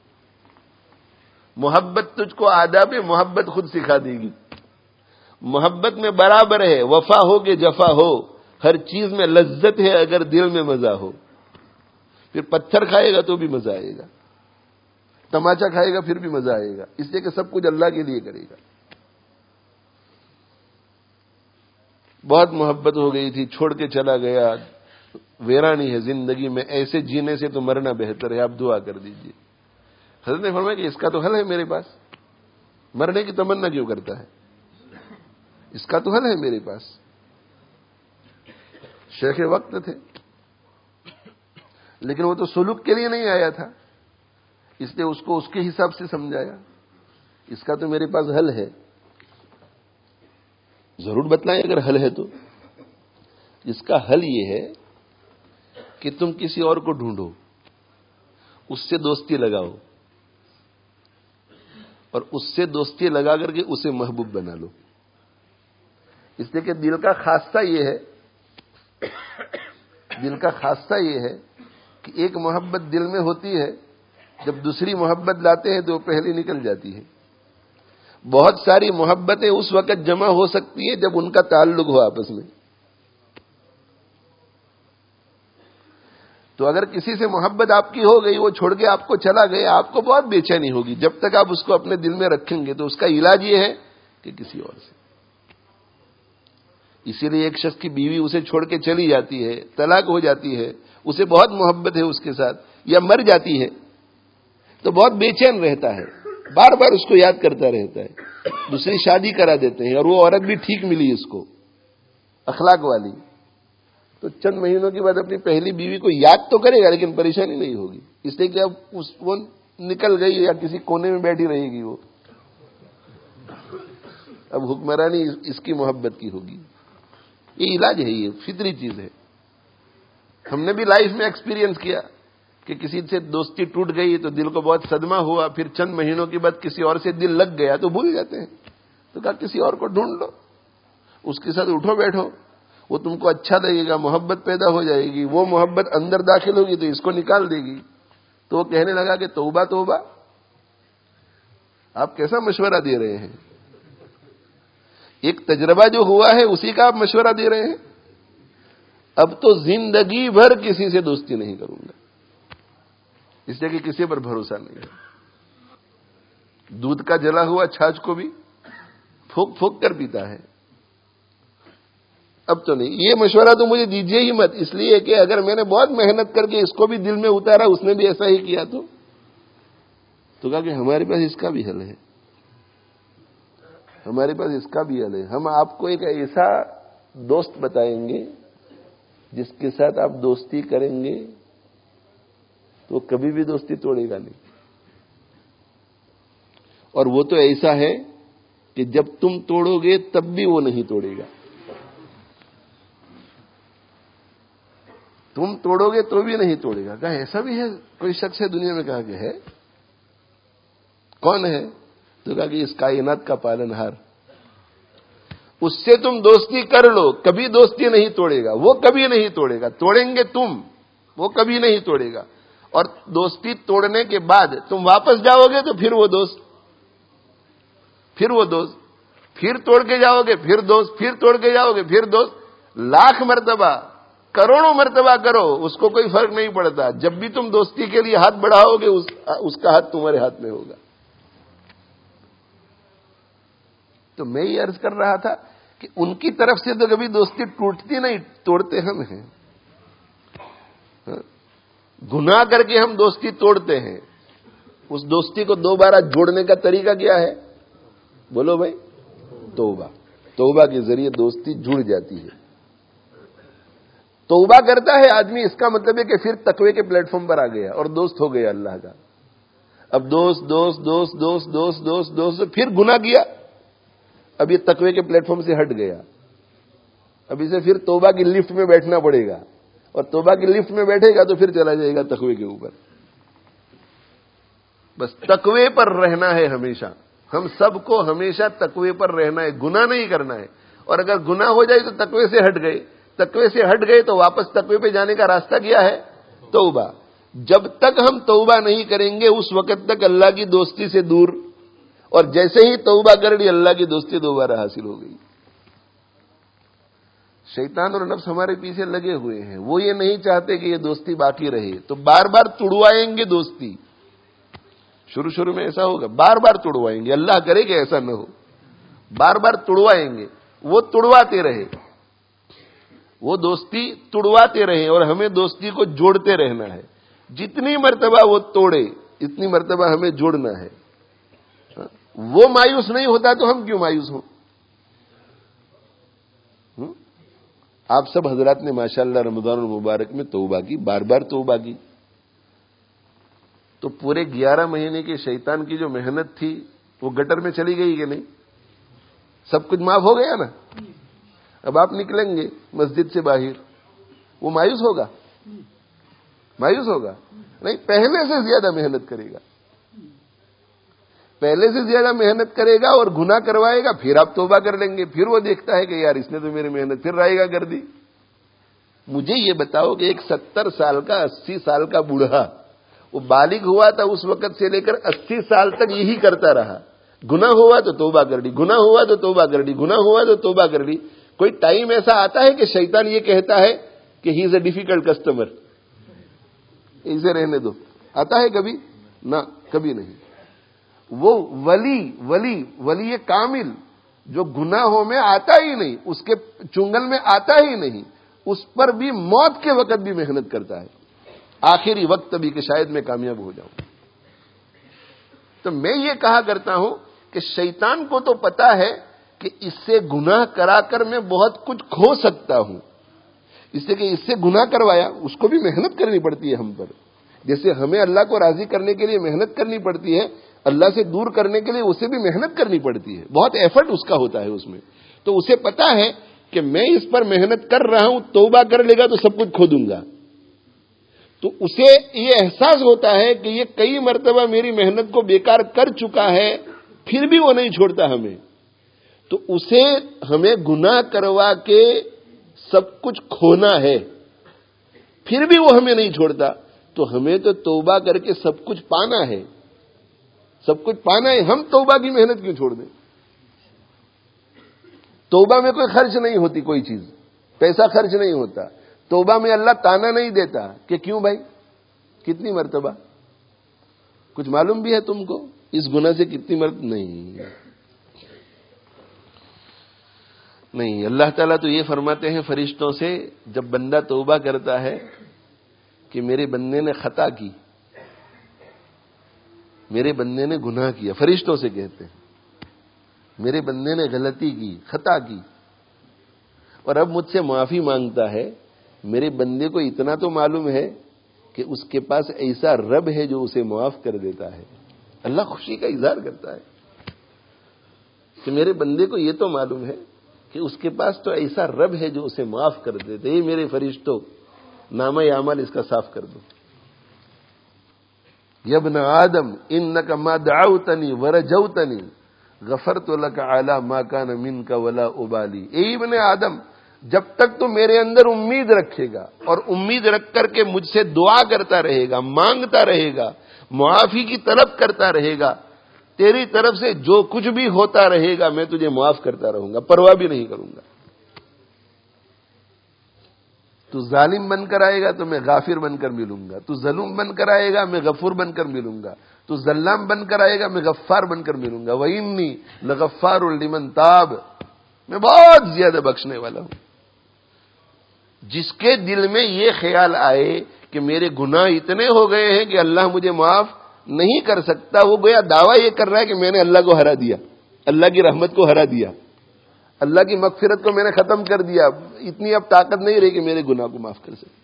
محبت تجھ کو آداب محبت خود سکھا دے گی. محبت میں برابر ہے، وفا ہو کہ جفا ہو، ہر چیز میں لذت ہے اگر دل میں مزہ ہو. پھر پتھر کھائے گا تو بھی مزہ آئے گا، تماچا کھائے گا پھر بھی مزہ آئے گا، اس لیے کہ سب کچھ اللہ کے لیے کرے گا. بہت محبت ہو گئی تھی، چھوڑ کے چلا گیا، ویرانی ہے زندگی میں، ایسے جینے سے تو مرنا بہتر ہے، آپ دعا کر دیجئے. حضرت نے فرمایا کہ اس کا تو حل ہے میرے پاس، مرنے کی تمنا کیوں کرتا ہے، اس کا تو حل ہے میرے پاس. شیخ وقت تھے، لیکن وہ تو سلوک کے لیے نہیں آیا تھا، اس لیے اس کو اس کے حساب سے سمجھایا. اس کا تو میرے پاس حل ہے. ضرور بتلائیں اگر حل ہے تو. اس کا حل یہ ہے کہ تم کسی اور کو ڈھونڈو، اس سے دوستی لگاؤ، اور اس سے دوستی لگا کر کے اسے محبوب بنا لو. اس لیے کہ دل کا خاصہ یہ ہے دل کا خاصہ یہ ہے کہ ایک محبت دل میں ہوتی ہے، جب دوسری محبت لاتے ہیں تو وہ پہلی نکل جاتی ہے. بہت ساری محبتیں اس وقت جمع ہو سکتی ہیں جب ان کا تعلق ہو آپس میں. تو اگر کسی سے محبت آپ کی ہو گئی، وہ چھوڑ کے آپ کو چلا گیا، آپ کو بہت بے چینی ہوگی. جب تک آپ اس کو اپنے دل میں رکھیں گے تو اس کا علاج یہ ہے کہ کسی اور سے. اسی لیے ایک شخص کی بیوی اسے چھوڑ کے چلی جاتی ہے، طلاق ہو جاتی ہے، اسے بہت محبت ہے اس کے ساتھ، یا مر جاتی ہے تو بہت بے چین رہتا ہے، بار بار اس کو یاد کرتا رہتا ہے. دوسری شادی کرا دیتے ہیں، اور وہ عورت بھی ٹھیک ملی اس کو، اخلاق والی، تو چند مہینوں کے بعد اپنی پہلی بیوی کو یاد تو کرے گا لیکن پریشانی نہیں ہوگی، اس لیے کہ اب اس وہ نکل گئی یا کسی کونے میں بیٹھی رہے گی، وہ اب حکمرانی اس کی محبت کی ہوگی. یہ علاج ہے، یہ فطری چیز ہے. ہم نے بھی لائف میں ایکسپیرینس کیا کہ کسی سے دوستی ٹوٹ گئی تو دل کو بہت صدمہ ہوا، پھر چند مہینوں کے بعد کسی اور سے دل لگ گیا تو بھول جاتے ہیں. تو کہا کسی اور کو ڈھونڈ لو، اس کے ساتھ اٹھو بیٹھو، وہ تم کو اچھا لگے گا، محبت پیدا ہو جائے گی، وہ محبت اندر داخل ہوگی تو اس کو نکال دے گی. تو وہ کہنے لگا کہ توبہ توبہ، آپ کیسا مشورہ دے رہے ہیں؟ ایک تجربہ جو ہوا ہے اسی کا آپ مشورہ دے رہے ہیں. اب تو زندگی بھر کسی سے دوستی نہیں کروں گا، اس لیے کہ کسی پر بھروسہ نہیں ہے. دودھ کا جلا ہوا چھاچھ کو بھی پھونک پھونک کر پیتا ہے. اب تو نہیں، یہ مشورہ تو مجھے دیجیے ہی مت، اس لیے کہ اگر میں نے بہت محنت کر کے اس کو بھی دل میں اتارا، اس نے بھی ایسا ہی کیا تو تو کہا کہ ہمارے پاس اس کا بھی حل ہے، ہمارے پاس اس کا بھی حل ہے. ہم آپ کو ایک ایسا دوست بتائیں گے جس کے ساتھ آپ دوستی کریں گے تو کبھی بھی دوستی توڑے گا نہیں. اور وہ تو ایسا ہے کہ جب تم توڑو گے تب بھی وہ نہیں توڑے گا. تم توڑو گے تو بھی نہیں توڑے گا. کہا ایسا بھی ہے کوئی شخص ہے دنیا میں؟ کہا کہ ہے. کون ہے؟ تو کہا کہ اس کائنات کا پالن ہار. اس سے تم دوستی کر لو، کبھی دوستی نہیں توڑے گا، وہ کبھی نہیں توڑے گا. توڑیں گے تم، وہ کبھی نہیں توڑے گا. اور دوستی توڑنے کے بعد تم واپس جاؤ گے تو پھر وہ دوست، پھر وہ دوست، پھر توڑ کے جاؤ گے پھر دوست، پھر توڑ کے جاؤ گے پھر دوست. لاکھ مرتبہ، کروڑوں مرتبہ کرو، اس کو کوئی فرق نہیں پڑتا. جب بھی تم دوستی کے لیے ہاتھ بڑھاؤ گے اس, اس کا ہاتھ تمہارے ہاتھ میں ہوگا. تو میں یہ عرض کر رہا تھا کہ ان کی طرف سے تو کبھی دوستی ٹوٹتی نہیں، توڑتے ہم ہیں. گناہ کر کے ہم دوستی توڑتے ہیں. اس دوستی کو دوبارہ جوڑنے کا طریقہ کیا ہے؟ بولو بھائی، توبہ. توبہ کے ذریعے دوستی جڑ جاتی ہے. توبہ کرتا ہے آدمی، اس کا مطلب ہے کہ پھر تقوی کے پلیٹ فارم پر آ گیا اور دوست ہو گیا اللہ کا. اب دوست دوست دوست دوست دوست دوست دوست پھر گناہ کیا، اب یہ تقوی کے پلیٹ فارم سے ہٹ گیا. اب اسے پھر توبہ کی لفٹ میں بیٹھنا پڑے گا، اور توبہ کی لفٹ میں بیٹھے گا تو پھر چلا جائے گا تقوی کے اوپر. بس تقوی پر رہنا ہے ہمیشہ. ہم سب کو ہمیشہ تقوی پر رہنا ہے، گناہ نہیں کرنا ہے. اور اگر گناہ ہو جائے تو تقوی سے ہٹ گئے، تقوی سے ہٹ گئے تو واپس تقوی پہ جانے کا راستہ کیا ہے؟ توبہ. جب تک ہم توبہ نہیں کریں گے اس وقت تک اللہ کی دوستی سے دور. اور جیسے ہی توبہ کر لی اللہ کی دوستی دوبارہ حاصل ہو گئی. شیطان اور نفس ہمارے پیچھے لگے ہوئے ہیں، وہ یہ نہیں چاہتے کہ یہ دوستی باقی رہے، تو بار بار تڑوائیں گے دوستی. شروع شروع میں ایسا ہوگا، بار بار تڑوائیں گے. اللہ کرے کہ ایسا نہ ہو. بار بار تڑوائیں گے، وہ تڑواتے رہے، وہ دوستی تڑواتے رہے، اور ہمیں دوستی کو جوڑتے رہنا ہے. جتنی مرتبہ وہ توڑے اتنی مرتبہ ہمیں جوڑنا ہے. وہ مایوس نہیں ہوتا تو ہم کیوں مایوس ہوں؟ آپ سب حضرات نے ماشاءاللہ رمضان المبارک میں توبہ کی، بار بار توبہ کی، تو پورے گیارہ مہینے کے شیطان کی جو محنت تھی وہ گٹر میں چلی گئی کہ نہیں؟ سب کچھ معاف ہو گیا نا. اب آپ نکلیں گے مسجد سے باہر، وہ مایوس ہوگا؟ مایوس ہوگا نہیں، پہلے سے زیادہ محنت کرے گا. پہلے سے زیادہ محنت کرے گا اور گناہ کروائے گا، پھر آپ توبہ کر لیں گے. پھر وہ دیکھتا ہے کہ یار اس نے تو میری محنت پھر رائے گا کر دی. مجھے یہ بتاؤ کہ ایک ستر سال کا، اسی سال کا بوڑھا، وہ بالغ ہوا تھا اس وقت سے لے کر اسی سال تک یہی کرتا رہا. گناہ ہوا تو توبہ کر لی، گناہ ہوا تو توبہ کر لی، گناہ ہوا تو توبہ کر لی. کوئی ٹائم ایسا آتا ہے کہ شیطان یہ کہتا ہے کہ ہی از اے ڈیفیکلٹ کسٹمر، اسے رہنے دو؟ آتا ہے کبھی؟ نہ، کبھی نہیں. وہ ولی ولی ولی کامل جو گناہوں میں آتا ہی نہیں، اس کے چنگل میں آتا ہی نہیں، اس پر بھی موت کے وقت بھی محنت کرتا ہے، آخری وقت بھی کہ شاید میں کامیاب ہو جاؤں. تو میں یہ کہا کرتا ہوں کہ شیطان کو تو پتا ہے کہ اس سے گناہ کرا کر میں بہت کچھ کھو سکتا ہوں، اس سے کہ اس سے گناہ کروایا، اس کو بھی محنت کرنی پڑتی ہے ہم پر. جیسے ہمیں اللہ کو راضی کرنے کے لیے محنت کرنی پڑتی ہے، اللہ سے دور کرنے کے لیے اسے بھی محنت کرنی پڑتی ہے، بہت ایفرٹ اس کا ہوتا ہے اس میں. تو اسے پتا ہے کہ میں اس پر محنت کر رہا ہوں، توبہ کر لے گا تو سب کچھ کھو دوں گا. تو اسے یہ احساس ہوتا ہے کہ یہ کئی مرتبہ میری محنت کو بیکار کر چکا ہے، پھر بھی وہ نہیں چھوڑتا ہمیں. تو اسے ہمیں گناہ کروا کے سب کچھ کھونا ہے، پھر بھی وہ ہمیں نہیں چھوڑتا. تو ہمیں تو توبہ کر کے سب کچھ پانا ہے، سب کچھ پانا ہے. ہم توبہ کی محنت کیوں چھوڑ دیں؟ توبہ میں کوئی خرچ نہیں ہوتی، کوئی چیز، پیسہ خرچ نہیں ہوتا. توبہ میں اللہ تانا نہیں دیتا کہ کیوں بھائی کتنی مرتبہ. کچھ معلوم بھی ہے تم کو اس گناہ سے کتنی مرتبہ؟ نہیں نہیں. اللہ تعالیٰ تو یہ فرماتے ہیں فرشتوں سے جب بندہ توبہ کرتا ہے کہ میرے بندے نے خطا کی، میرے بندے نے گناہ کیا. فرشتوں سے کہتے ہیں میرے بندے نے غلطی کی، خطا کی، اور اب مجھ سے معافی مانگتا ہے. میرے بندے کو اتنا تو معلوم ہے کہ اس کے پاس ایسا رب ہے جو اسے معاف کر دیتا ہے. اللہ خوشی کا اظہار کرتا ہے کہ میرے بندے کو یہ تو معلوم ہے کہ اس کے پاس تو ایسا رب ہے جو اسے معاف کر دیتا ہے. یہ میرے فرشتوں نامہ اعمال اس کا صاف کر دو. یا ابن آدم انک ما دعوتنی ورجوتنی غفرت لک علی ما کان منک ولا ابالی. اے ابن آدم، جب تک تو میرے اندر امید رکھے گا اور امید رکھ کر کے مجھ سے دعا کرتا رہے گا، مانگتا رہے گا، معافی کی طلب کرتا رہے گا، تیری طرف سے جو کچھ بھی ہوتا رہے گا میں تجھے معاف کرتا رہوں گا، پرواہ بھی نہیں کروں گا. تو ظالم بن کر آئے گا تو میں غافر بن کر ملوں گا، تو ظلم بن کر آئے گا میں غفور بن کر ملوں گا، تو ظلام بن کر آئے گا میں غفار بن کر ملوں گا. وَإِنِّي لَغَفَّارٌ لِمَن تاب، میں بہت زیادہ بخشنے والا ہوں. جس کے دل میں یہ خیال آئے کہ میرے گناہ اتنے ہو گئے ہیں کہ اللہ مجھے معاف نہیں کر سکتا، وہ گویا دعویٰ یہ کر رہا ہے کہ میں نے اللہ کو ہرا دیا، اللہ کی رحمت کو ہرا دیا، اللہ کی مغفرت کو میں نے ختم کر دیا، اتنی اب طاقت نہیں رہی کہ میرے گناہ کو معاف کر سکے.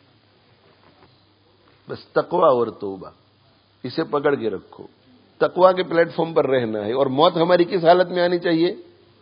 بس تقویٰ اور توبہ اسے پکڑ کے رکھو. تقویٰ کے پلیٹ فارم پر رہنا ہے. اور موت ہماری کس حالت میں آنی چاہیے؟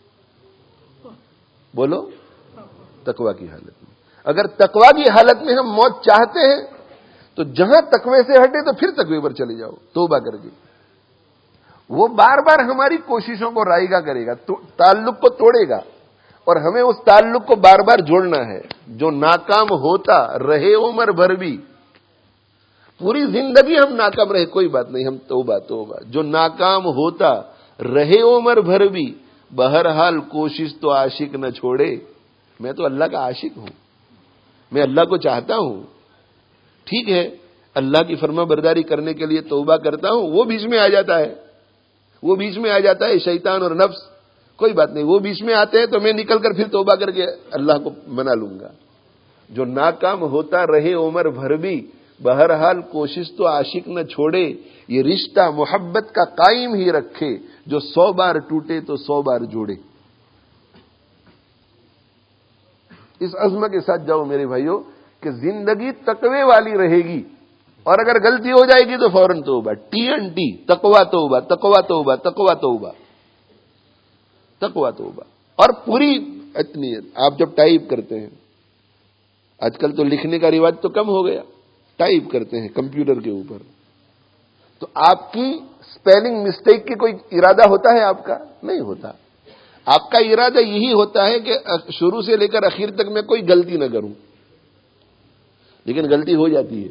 بولو، تقویٰ کی حالت میں. اگر تقویٰ کی حالت میں ہم موت چاہتے ہیں تو جہاں تقوی سے ہٹے تو پھر تقوی پر چلے جاؤ توبہ کر کے. وہ بار بار ہماری کوششوں کو رائیگا کرے گا، تعلق کو توڑے گا، اور ہمیں اس تعلق کو بار بار جوڑنا ہے. جو ناکام ہوتا رہے عمر بھر بھی، پوری زندگی ہم ناکام رہے کوئی بات نہیں، ہم توبہ توبہ. جو ناکام ہوتا رہے عمر بھر بھی، بہرحال کوشش تو عاشق نہ چھوڑے. میں تو اللہ کا عاشق ہوں، میں اللہ کو چاہتا ہوں. ٹھیک ہے، اللہ کی فرما برداری کرنے کے لیے توبہ کرتا ہوں، وہ بیچ میں آ جاتا ہے، وہ بیچ میں آ جاتا ہے شیطان اور نفس. کوئی بات نہیں، وہ بیچ میں آتے ہیں تو میں نکل کر پھر توبہ کر کے اللہ کو منا لوں گا. جو ناکام ہوتا رہے عمر بھر بھی، بہرحال کوشش تو عاشق نہ چھوڑے. یہ رشتہ محبت کا قائم ہی رکھے، جو سو بار ٹوٹے تو سو بار جوڑے. اس عزم کے ساتھ جاؤ میرے بھائیوں کہ زندگی تقوی والی رہے گی، اور اگر غلطی ہو جائے گی تو فوراً توبہ. ٹی این ٹی، تقویٰ توبہ، تقویٰ توبہ، تقویٰ توبہ، تقویٰ توبہ. اور پوری اتنی آپ جب ٹائپ کرتے ہیں، آج کل تو لکھنے کا رواج تو کم ہو گیا، ٹائپ کرتے ہیں کمپیوٹر کے اوپر، تو آپ کی سپیلنگ مسٹیک کی کوئی ارادہ ہوتا ہے؟ آپ کا نہیں ہوتا. آپ کا ارادہ یہی ہوتا ہے کہ شروع سے لے کر آخر تک میں کوئی غلطی نہ کروں، لیکن غلطی ہو جاتی ہے.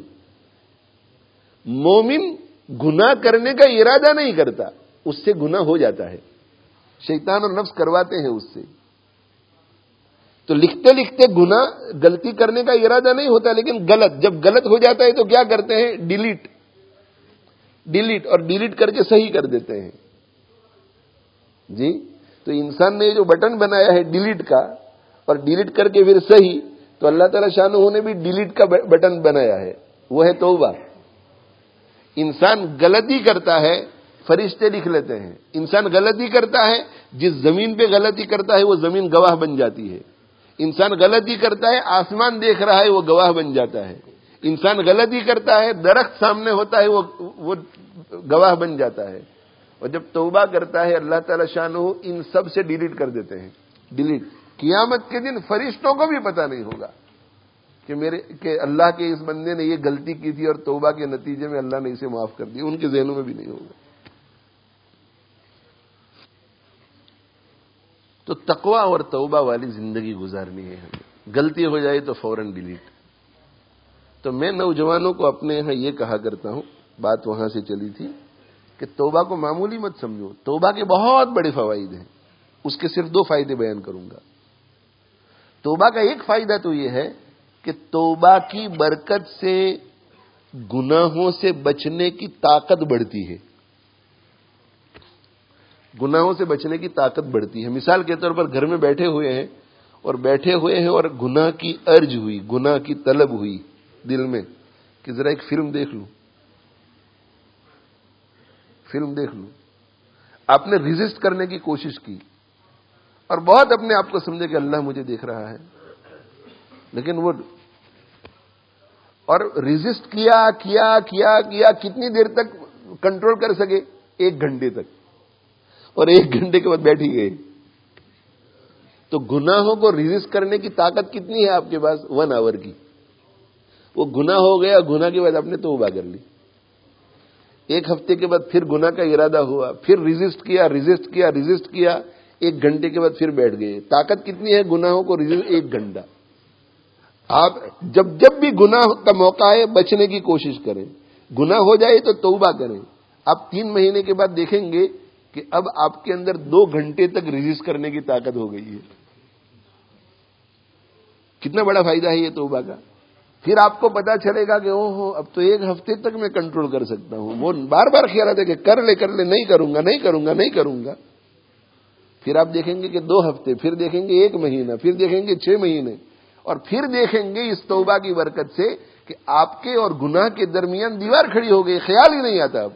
مومن گناہ کرنے کا ارادہ نہیں کرتا، اس سے گناہ ہو جاتا ہے، شیطان اور نفس کرواتے ہیں اس سے. تو لکھتے لکھتے گناہ غلطی کرنے کا ارادہ نہیں ہوتا، لیکن غلط جب غلط ہو جاتا ہے تو کیا کرتے ہیں؟ ڈیلیٹ ڈیلیٹ اور ڈیلیٹ کر کے صحیح کر دیتے ہیں. جی، تو انسان نے جو بٹن بنایا ہے ڈیلیٹ کا، اور ڈیلیٹ کر کے پھر صحیح، تو اللہ تعالی شانہ نے بھی ڈیلیٹ کا بٹن بنایا ہے، وہ ہے توبہ. انسان غلطی کرتا ہے، فرشتے لکھ لیتے ہیں. انسان غلطی کرتا ہے، جس زمین پہ غلطی کرتا ہے وہ زمین گواہ بن جاتی ہے. انسان غلطی کرتا ہے، آسمان دیکھ رہا ہے وہ گواہ بن جاتا ہے. انسان غلطی کرتا ہے، درخت سامنے ہوتا ہے وہ وہ گواہ بن جاتا ہے. اور جب توبہ کرتا ہے اللہ تعالی شانہ ان سب سے ڈیلیٹ کر دیتے ہیں. ڈیلیٹ. قیامت کے دن فرشتوں کو بھی پتہ نہیں ہوگا کہ میرے کہ اللہ کے اس بندے نے یہ غلطی کی تھی اور توبہ کے نتیجے میں اللہ نے اسے معاف کر دیا. ان کے ذہنوں میں بھی نہیں ہوگا. تو تقوی اور توبہ والی زندگی گزارنی ہے ہمیں. غلطی ہو جائے تو فوراً ڈیلیٹ. تو میں نوجوانوں کو اپنے یہاں یہ کہا کرتا ہوں، بات وہاں سے چلی تھی کہ توبہ کو معمولی مت سمجھو. توبہ کے بہت بڑے فوائد ہیں، اس کے صرف دو فائدے بیان کروں گا. توبہ کا ایک فائدہ تو یہ ہے کہ توبہ کی برکت سے گناہوں سے بچنے کی طاقت بڑھتی ہے. گناہوں سے بچنے کی طاقت بڑھتی ہے. مثال کے طور پر گھر میں بیٹھے ہوئے ہیں اور بیٹھے ہوئے ہیں اور گناہ کی ارج ہوئی، گناہ کی طلب ہوئی دل میں کہ ذرا ایک فلم دیکھ لوں، فلم دیکھ لوں. آپ نے ریزسٹ کرنے کی کوشش کی اور بہت اپنے آپ کو سمجھے کہ اللہ مجھے دیکھ رہا ہے، لیکن وہ اور ریزسٹ کیا کیا کیا کیا کتنی دیر تک کنٹرول کر سکے؟ ایک گھنٹے تک. اور ایک گھنٹے کے بعد بیٹھ ہی گئے. تو گناہوں کو ریزسٹ کرنے کی طاقت کتنی ہے آپ کے پاس؟ ون آور کی. وہ گناہ ہو گیا، گناہ کے بعد آپ نے توبہ کر لی، ایک ہفتے کے بعد پھر گناہ کا ارادہ ہوا، پھر ریزسٹ کیا ریزسٹ کیا ریزسٹ کیا ایک گھنٹے کے بعد پھر بیٹھ گئے۔ طاقت کتنی ہے گناہوں کو ریزسٹ؟ ایک گھنٹہ۔ آپ جب جب بھی گناہ کا موقع آئے بچنے کی کوشش کریں، گناہ ہو جائے تو توبہ کریں۔ آپ تین مہینے کے بعد دیکھیں گے کہ اب آپ کے اندر دو گھنٹے تک ریزسٹ کرنے کی طاقت ہو گئی ہے۔ کتنا بڑا فائدہ ہے یہ توبہ کا۔ پھر آپ کو پتا چلے گا کہ او ہو اب تو ایک ہفتے تک میں کنٹرول کر سکتا ہوں۔ وہ بار بار خیال آتا ہے کہ کر لے کر لے نہیں کروں گا نہیں کروں گا نہیں کروں گا، پھر آپ دیکھیں گے کہ دو ہفتے، پھر دیکھیں گے ایک مہینہ، پھر دیکھیں گے چھ مہینے، اور پھر دیکھیں گے اس توبہ کی برکت سے کہ آپ کے اور گناہ کے درمیان دیوار کھڑی ہو گئی، خیال ہی نہیں آتا۔ اب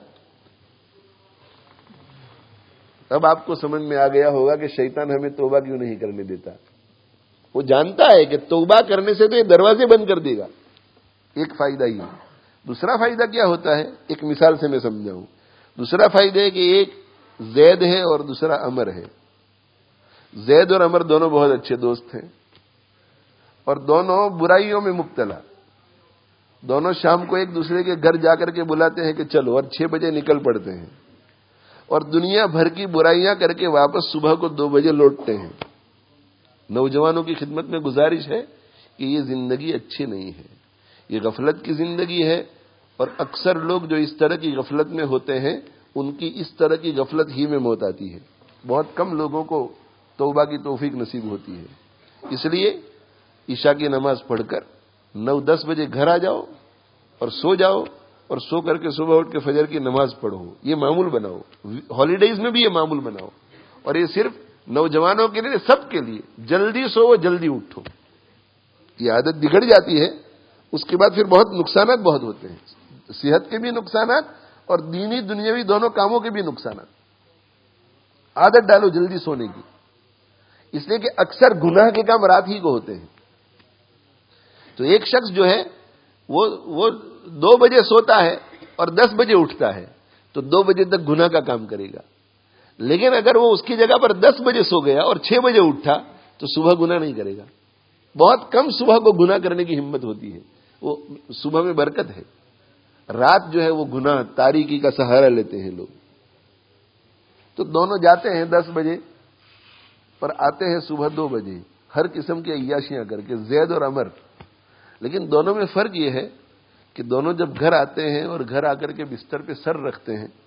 اب آپ کو سمجھ میں آ گیا ہوگا کہ شیطان ہمیں توبہ کیوں نہیں کرنے دیتا۔ وہ جانتا ہے کہ توبہ کرنے سے تو یہ دروازے بند کر دے گا۔ ایک فائدہ ہی ہے۔ دوسرا فائدہ کیا ہوتا ہے، ایک مثال سے میں سمجھاؤں۔ دوسرا فائدہ ہے کہ ایک زید ہے اور دوسرا عمر ہے۔ زید اور عمر دونوں بہت اچھے دوست ہیں اور دونوں برائیوں میں مبتلا۔ دونوں شام کو ایک دوسرے کے گھر جا کر کے بلاتے ہیں کہ چلو، اور چھ بجے نکل پڑتے ہیں اور دنیا بھر کی برائیاں کر کے واپس صبح کو دو بجے لوٹتے ہیں۔ نوجوانوں کی خدمت میں گزارش ہے کہ یہ زندگی اچھی نہیں ہے، یہ غفلت کی زندگی ہے، اور اکثر لوگ جو اس طرح کی غفلت میں ہوتے ہیں ان کی اس طرح کی غفلت ہی میں موت آتی ہے۔ بہت کم لوگوں کو توبہ کی توفیق نصیب ہوتی ہے۔ اس لیے عشاء کی نماز پڑھ کر نو دس بجے گھر آ جاؤ اور سو جاؤ، اور سو کر کے صبح اٹھ کے فجر کی نماز پڑھو، یہ معمول بناؤ۔ ہالیڈیز میں بھی یہ معمول بناؤ، اور یہ صرف نوجوانوں کے لیے، سب کے لیے۔ جلدی سو جلدی اٹھو، یہ عادت بگڑ جاتی ہے، اس کے بعد پھر بہت نقصانات بہت ہوتے ہیں، صحت کے بھی نقصانات اور دینی دنیاوی دونوں کاموں کے بھی نقصانات۔ عادت ڈالو جلدی سونے کی، اس لیے کہ اکثر گناہ کے کام رات ہی کو ہوتے ہیں۔ تو ایک شخص جو ہے وہ وہ دو بجے سوتا ہے اور دس بجے اٹھتا ہے تو دو بجے تک گناہ کا کام کرے گا، لیکن اگر وہ اس کی جگہ پر دس بجے سو گیا اور چھ بجے اٹھا تو صبح گناہ نہیں کرے گا۔ بہت کم صبح کو گناہ کرنے کی ہمت ہوتی ہے، وہ صبح میں برکت ہے۔ رات جو ہے وہ گناہ تاریکی کا سہارا لیتے ہیں لوگ۔ تو دونوں جاتے ہیں دس بجے پر آتے ہیں صبح دو بجے، ہر قسم کی عیاشیاں کر کے، زید اور عمر۔ لیکن دونوں میں فرق یہ ہے کہ دونوں جب گھر آتے ہیں اور گھر آ کر کے بستر پہ سر رکھتے ہیں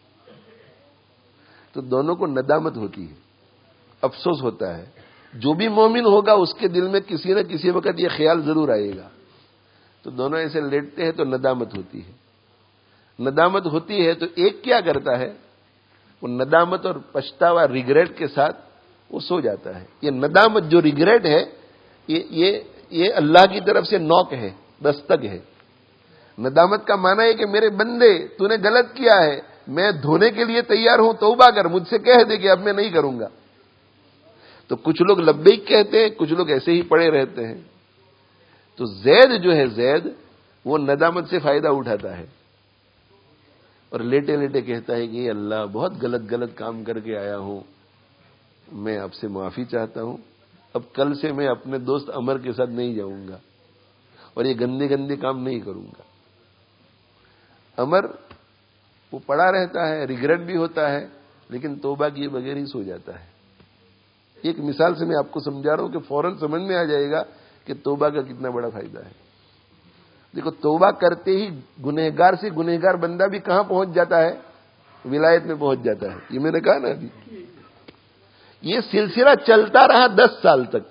تو دونوں کو ندامت ہوتی ہے، افسوس ہوتا ہے۔ جو بھی مومن ہوگا اس کے دل میں کسی نہ کسی وقت یہ خیال ضرور آئے گا۔ تو دونوں ایسے لیٹتے ہیں تو ندامت ہوتی ہے۔ ندامت ہوتی ہے تو ایک کیا کرتا ہے، وہ ندامت اور پچھتاوا ریگریٹ کے ساتھ وہ سو جاتا ہے۔ یہ ندامت جو ریگریٹ ہے یہ یہ یہ اللہ کی طرف سے نوک ہے، دستک ہے۔ ندامت کا معنی ہے کہ میرے بندے تو نے غلط کیا ہے، میں دھونے کے لیے تیار ہوں، توبہ کر، مجھ سے کہہ دے کہ اب میں نہیں کروں گا۔ تو کچھ لوگ لبیک کہتے ہیں، کچھ لوگ ایسے ہی پڑے رہتے ہیں۔ تو زید جو ہے زید وہ ندامت سے فائدہ اٹھاتا ہے اور لیٹے لیٹے کہتا ہے کہ اللہ بہت غلط غلط کام کر کے آیا ہوں، میں آپ سے معافی چاہتا ہوں، اب کل سے میں اپنے دوست عمر کے ساتھ نہیں جاؤں گا اور یہ گندے گندے کام نہیں کروں گا۔ عمر وہ پڑا رہتا ہے، ریگریٹ بھی ہوتا ہے، لیکن توبہ کیے بغیر ہی سو جاتا ہے۔ ایک مثال سے میں آپ کو سمجھا رہا ہوں کہ فوراً سمجھ میں آ جائے گا کہ توبہ کا کتنا بڑا فائدہ ہے۔ دیکھو توبہ کرتے ہی گنہگار سے گنہگار بندہ بھی کہاں پہنچ جاتا ہے، ولایت میں پہنچ جاتا ہے۔ یہ میں نے کہا نا ابھی، یہ سلسلہ چلتا رہا دس سال تک،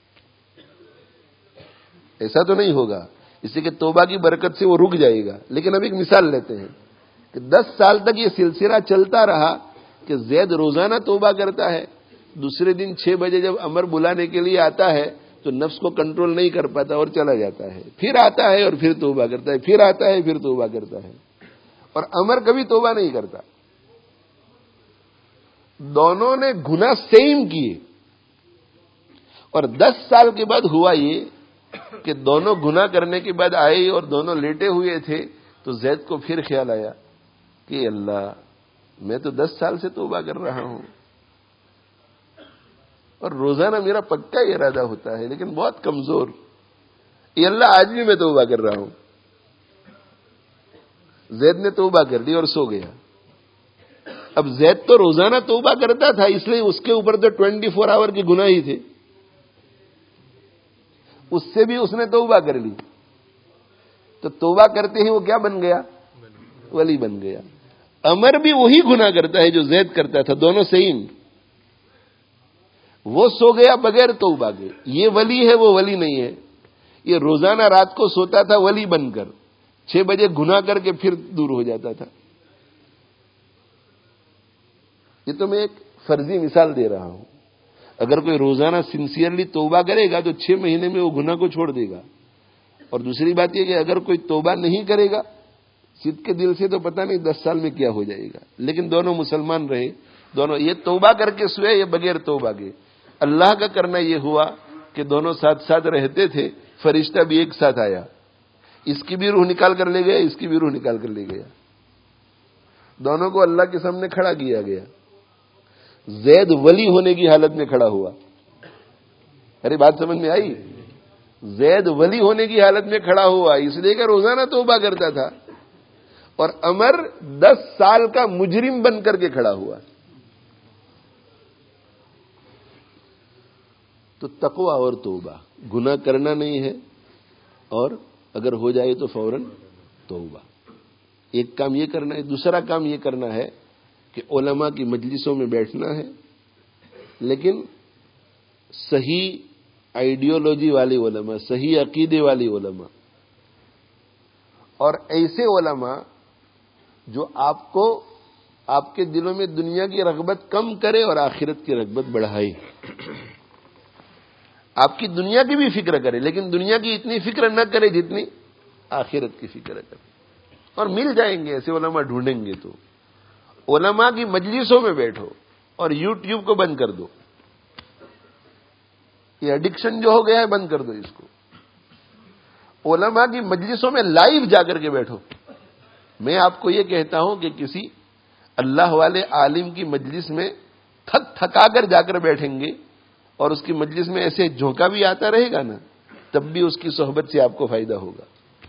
ایسا تو نہیں ہوگا اس لیے کہ توبہ کی برکت سے وہ رک جائے گا، لیکن اب ایک مثال لیتے ہیں کہ دس سال تک یہ سلسلہ چلتا رہا کہ زید روزانہ توبہ کرتا ہے، دوسرے دن چھ بجے جب عمر بلانے کے لیے آتا ہے تو نفس کو کنٹرول نہیں کر پاتا اور چلا جاتا ہے، پھر آتا ہے اور پھر توبہ کرتا ہے، پھر آتا ہے پھر توبہ کرتا ہے، اور عمر کبھی توبہ نہیں کرتا۔ دونوں نے گناہ سیم کیے، اور دس سال کے بعد ہوا یہ کہ دونوں گناہ کرنے کے بعد آئے اور دونوں لیٹے ہوئے تھے تو زید کو پھر خیال آیا کہ اللہ میں تو دس سال سے توبہ کر رہا ہوں اور روزانہ میرا پکا ارادہ ہوتا ہے لیکن بہت کمزور، یہ اللہ آج بھی میں توبہ کر رہا ہوں. زید نے توبہ کر لی اور سو گیا. اب زید تو روزانہ توبہ کرتا تھا، اس لیے اس کے اوپر تو ٹوینٹی فور آور کے گناہ ہی تھے. اس سے بھی اس نے توبہ کر لی، تو توبہ کرتے ہی وہ کیا بن گیا؟ ولی بن گیا. عمر بھی وہی گناہ کرتا ہے جو زید کرتا تھا، دونوں سیم. وہ سو گیا بغیر توبہ کے، یہ ولی ہے وہ ولی نہیں ہے. یہ روزانہ رات کو سوتا تھا ولی بن کر، چھ بجے گناہ کر کے پھر دور ہو جاتا تھا. یہ تو میں ایک فرضی مثال دے رہا ہوں. اگر کوئی روزانہ سنسیئرلی توبہ کرے گا تو چھ مہینے میں وہ گناہ کو چھوڑ دے گا. اور دوسری بات یہ کہ اگر کوئی توبہ نہیں کرے گا صدق کے دل سے تو پتہ نہیں دس سال میں کیا ہو جائے گا. لیکن دونوں مسلمان رہے، دونوں یہ توبہ کر کے سوئے، یہ بغیر توبہ کے. اللہ کا کرنا یہ ہوا کہ دونوں ساتھ ساتھ رہتے تھے، فرشتہ بھی ایک ساتھ آیا، اس کی بھی روح نکال کر لے گیا، اس کی بھی روح نکال کر لے گیا. دونوں کو اللہ کے سامنے کھڑا کیا گیا. زید ولی ہونے کی حالت میں کھڑا ہوا. ارے بات سمجھ میں آئی؟ زید ولی ہونے کی حالت میں کھڑا ہوا اس لیے کہ روزانہ توبہ کرتا تھا. اور عمر دس سال کا مجرم بن کر کے کھڑا ہوا. تو تقوی اور توبہ، گناہ کرنا نہیں ہے، اور اگر ہو جائے تو فوراً توبہ. ایک کام یہ کرنا ہے. دوسرا کام یہ کرنا ہے کہ علماء کی مجلسوں میں بیٹھنا ہے، لیکن صحیح آئیڈیالوجی والے علماء، صحیح عقیدے والے علماء، اور ایسے علماء جو آپ کو آپ کے دلوں میں دنیا کی رغبت کم کرے اور آخرت کی رغبت بڑھائے. آپ کی دنیا کی بھی فکر کرے لیکن دنیا کی اتنی فکر نہ کرے جتنی آخرت کی فکر کرے. اور مل جائیں گے ایسے علماء، ڈھونڈیں گے تو. علماء کی مجلسوں میں بیٹھو اور یوٹیوب کو بند کر دو. یہ ایڈکشن جو ہو گیا ہے بند کر دو اس کو. علماء کی مجلسوں میں لائیو جا کر کے بیٹھو. میں آپ کو یہ کہتا ہوں کہ کسی اللہ والے عالم کی مجلس میں تھک تھکا کر جا کر بیٹھیں گے اور اس کی مجلس میں ایسے جھونکا بھی آتا رہے گا نا، تب بھی اس کی صحبت سے آپ کو فائدہ ہوگا.